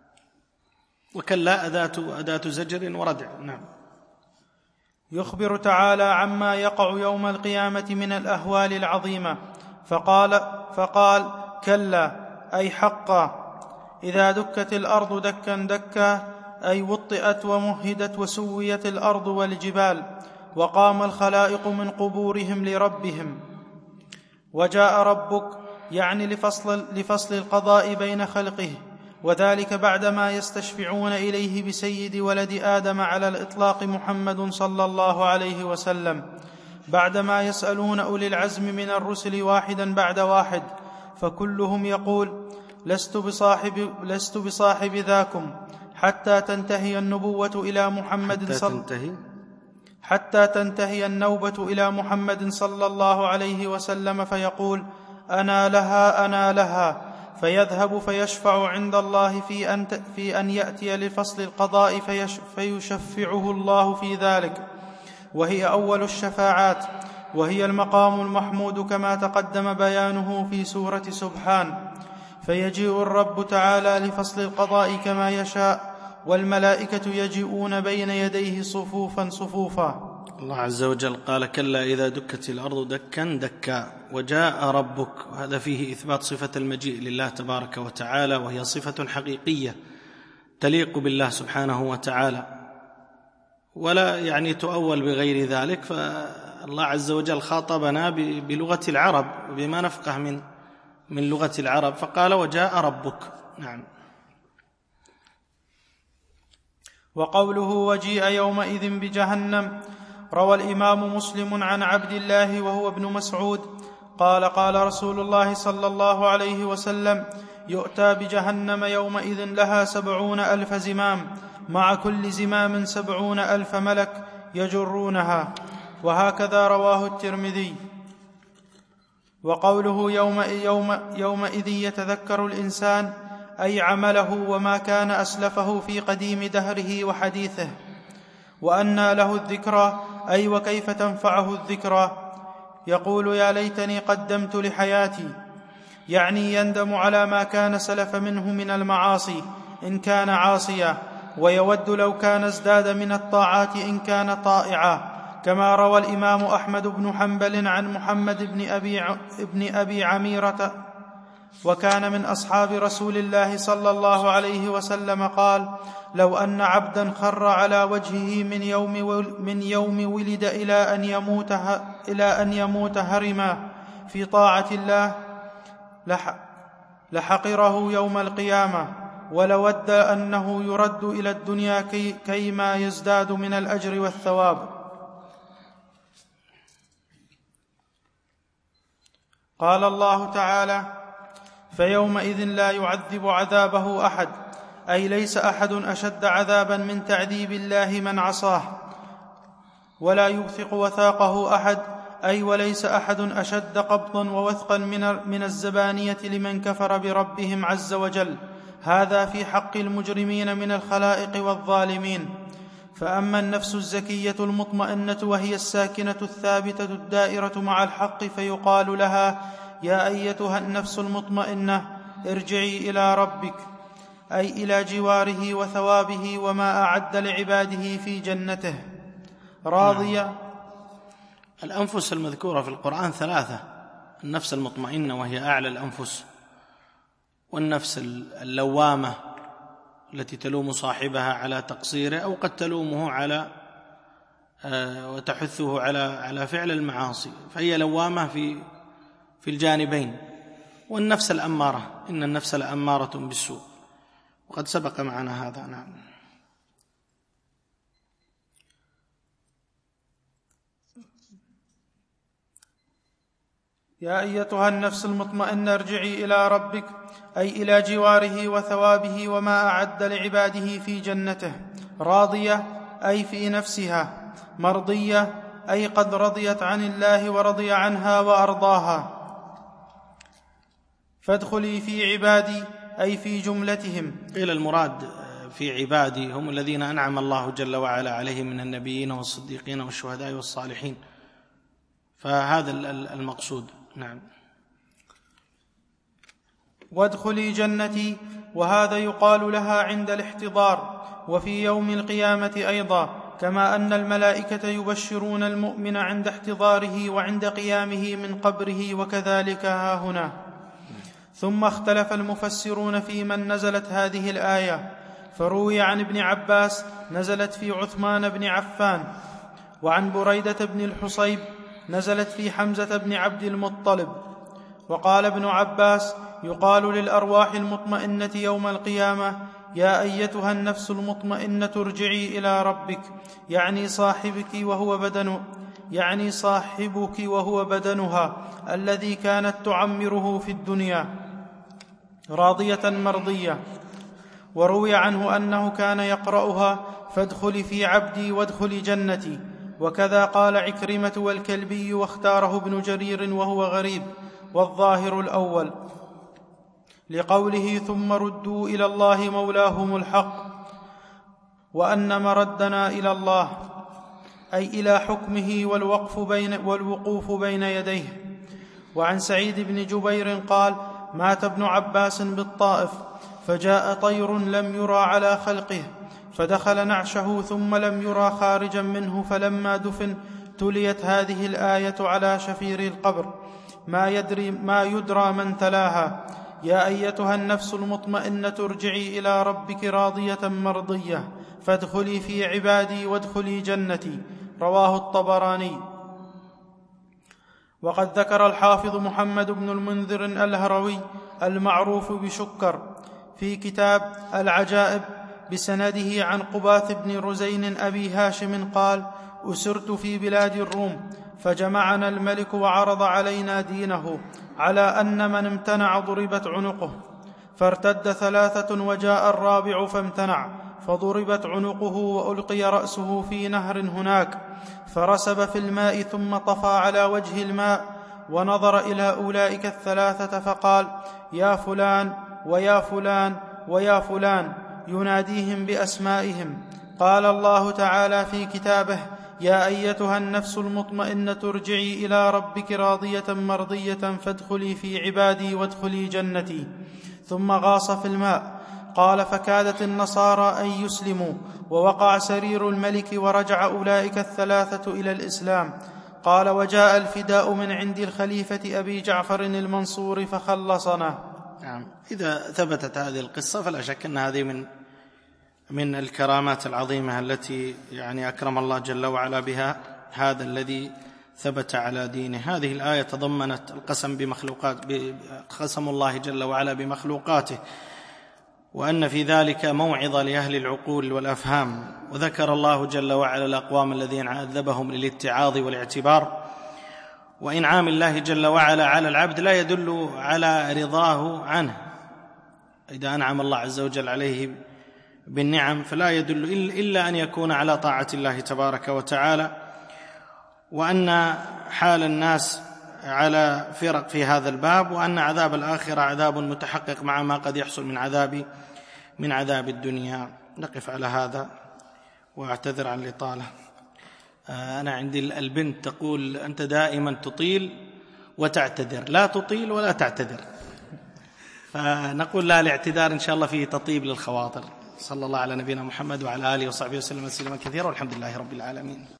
وكلا أداة, أداة زجر وردع. نعم. يخبر تعالى عما يقع يوم القيامة من الأهوال العظيمة، فقال, فقال كلا أي حقا إذا دكت الأرض دكا دكا أي وطئت ومهدت وسويت الأرض والجبال وقام الخلائق من قبورهم لربهم. وجاء ربك يعني لفصل, لفصل القضاء بين خلقه، وذلك بعدما يستشفعون إليه بسيد ولد آدم على الإطلاق محمد صلى الله عليه وسلم، بعدما يسألون أولي العزم من الرسل واحدا بعد واحد، فكلهم يقول لست بصاحب, لست بصاحب ذاكم حتى تنتهي النبوة إلى محمد حتى صل... تنتهي حتى تنتهي النوبة إلى محمد صلى الله عليه وسلم، فيقول أنا لها أنا لها، فيذهب فيشفع عند الله في أن, في أن يأتي لفصل القضاء فيش... فيشفعه الله في ذلك، وهي أول الشفاعات، وهي المقام المحمود كما تقدم بيانه في سورة سبحان. فيجيء الرب تعالى لفصل القضاء كما يشاء، والملائكة يجيئون بين يديه صفوفا صفوفا. الله عز وجل قال كلا إذا دكت الأرض دكا دكا وجاء ربك، وهذا فيه إثبات صفة المجيء لله تبارك وتعالى، وهي صفة حقيقية تليق بالله سبحانه وتعالى، ولا يعني تؤول بغير ذلك. فالله عز وجل خاطبنا بلغة العرب وبما نفقه من من لغة العرب، فقال وجاء ربك. نعم. وقوله وجيء يومئذ بجهنم، روى الإمام مسلم عن عبد الله وهو ابن مسعود قال قال رسول الله صلى الله عليه وسلم يؤتى بجهنم يومئذ لها سبعون ألف زمام، مع كل زمام سبعون ألف ملك يجرونها، وهكذا رواه الترمذي. وقوله يوم يوم يومئذ يتذكر الإنسان أي عمله وما كان أسلفه في قديم دهره وحديثه، وأنى له الذكرى أي وكيف تنفعه الذكرى، يقول يا ليتني قدمت لحياتي، يعني يندم على ما كان سلف منه من المعاصي إن كان عاصيا، ويود لو كان ازداد من الطاعات إن كان طائعا، كما روى الإمام أحمد بن حنبل عن محمد بن أبي, ابن أبي عميرة، وكان من أصحاب رسول الله صلى الله عليه وسلم، قال لو أن عبدا خر على وجهه من يوم, من يوم ولد إلى أن يموت, إلى أن يموت هرما في طاعة الله لحقره يوم القيامة، ولود أنه يرد إلى الدنيا كي كيما يزداد من الأجر والثواب. قال الله تعالى فيومئذ لا يعذب عذابه أحد، أي ليس أحد أشد عذابا من تعذيب الله من عصاه، ولا يوثق وثاقه أحد، أي وليس أحد أشد قبضا ووثقا من, من الزبانية لمن كفر بربهم عز وجل، هذا في حق المجرمين من الخلائق والظالمين. فأما النفس الزكية المطمئنة وهي الساكنة الثابتة الدائرة مع الحق، فيقال لها يا أيتها النفس المطمئنة ارجعي إلى ربك، أي إلى جواره وثوابه وما أعد لعباده في جنته راضية. الأنفس المذكورة في القرآن ثلاثة: النفس المطمئنة وهي أعلى الأنفس، والنفس اللوامة التي تلوم صاحبها على تقصيره أو قد تلومه على وتحثه على على فعل المعاصي، فهي لوامة في في الجانبين. والنفس الأمارة، إن النفس لأمارة بالسوء، وقد سبق معنا هذا. نعم. يا أيتها النفس المطمئنة ارجعي إلى ربك، أي إلى جواره وثوابه وما أعد لعباده في جنته، راضية أي في نفسها، مرضية أي قد رضيت عن الله ورضي عنها وأرضاها. فادخلي في عبادي أي في جملتهم. قيل المراد في عبادي هم الذين أنعم الله جل وعلا عليهم من النبيين والصديقين والشهداء والصالحين، فهذا المقصود. نعم. وادخلي جنتي، وهذا يقال لها عند الاحتضار وفي يوم القيامة أيضا، كما أن الملائكة يبشرون المؤمن عند احتضاره وعند قيامه من قبره، وكذلك ها هنا. ثم اختلف المفسرون في من نزلت هذه الآية، فروي عن ابن عباس نزلت في عثمان بن عفان، وعن بريدة بن الحصيب نزلت في حمزة بن عبد المطلب. وقال ابن عباس يقال للأرواح المطمئنة يوم القيامة يا أيتها النفس المطمئنة ارجعي إلى ربك، يعني صاحبك وهو بدن يعني صاحبك وهو بدنها الذي كانت تعمره في الدنيا، راضية مرضية. وروي عنه أنه كان يقرأها فادخلي في عبدي وادخلي جنتي، وكذا قال عكرمة والكلبي، واختاره ابن جرير وهو غريب، والظاهر الأول، لقوله ثم ردوا إلى الله مولاهم الحق، وأن مردنا إلى الله أي إلى حكمه والوقف بين والوقوف بين يديه. وعن سعيد بن جبير قال مات ابن عباس بالطائف، فجاء طير لم يرى على خلقه فدخل نعشه ثم لم يرى خارجا منه، فلما دفن تليت هذه الآية على شفير القبر، ما يدري ما يدرى من تلاها، يا أيتها النفس المطمئنة ارجعي إلى ربك راضية مرضية فادخلي في عبادي وادخلي جنتي. رواه الطبراني. وقد ذكر الحافظ محمد بن المنذر الهروي المعروف بشكر في كتاب العجائب بسنده عن قباث بن رزين أبي هاشم قال أسرت في بلاد الروم، فجمعنا الملك وعرض علينا دينه على أن من امتنع ضربت عنقه، فارتد ثلاثة وجاء الرابع فامتنع، فضربت عنقه وألقي رأسه في نهر هناك، فرسب في الماء ثم طفى على وجه الماء، ونظر إلى أولئك الثلاثة فقال يا فلان ويا فلان ويا فلان، يناديهم بأسمائهم. قال الله تعالى في كتابه يا أيتها النفس المطمئنة ارجعي إلى ربك راضية مرضية فادخلي في عبادي وادخلي جنتي. ثم غاص في الماء. قال فكادت النصارى أن يسلموا، ووقع سرير الملك ورجع أولئك الثلاثة إلى الإسلام. قال وجاء الفداء من عند الخليفة أبي جعفر المنصور فخلصنا. نعم. إذا ثبتت هذه القصة فلا شك أن هذه من من الكرامات العظيمة التي يعني أكرم الله جل وعلا بها هذا الذي ثبت على دينه. هذه الآية تضمنت القسم بمخلوقات قسم الله جل وعلا بمخلوقاته، وأن في ذلك موعظة لأهل العقول والأفهام. وذكر الله جل وعلا الأقوام الذين عذبهم للاتعاظ والاعتبار. وإنعام الله جل وعلا على العبد لا يدل على رضاه عنه. إذا أنعم الله عز وجل عليه بالنعم فلا يدل إلا أن يكون على طاعة الله تبارك وتعالى، وأن حال الناس على فرق في هذا الباب، وأن عذاب الآخرة عذاب متحقق مع ما قد يحصل من عذاب من عذاب الدنيا. نقف على هذا وأعتذر عن الإطالة. أنا عندي البنت تقول أنت دائما تطيل وتعتذر، لا تطيل ولا تعتذر، فنقول لا، الاعتذار إن شاء الله فيه تطيب للخواطر. صلى الله على نبينا محمد وعلى آله وصحبه وسلم تسليما كثيرا، والحمد لله رب العالمين.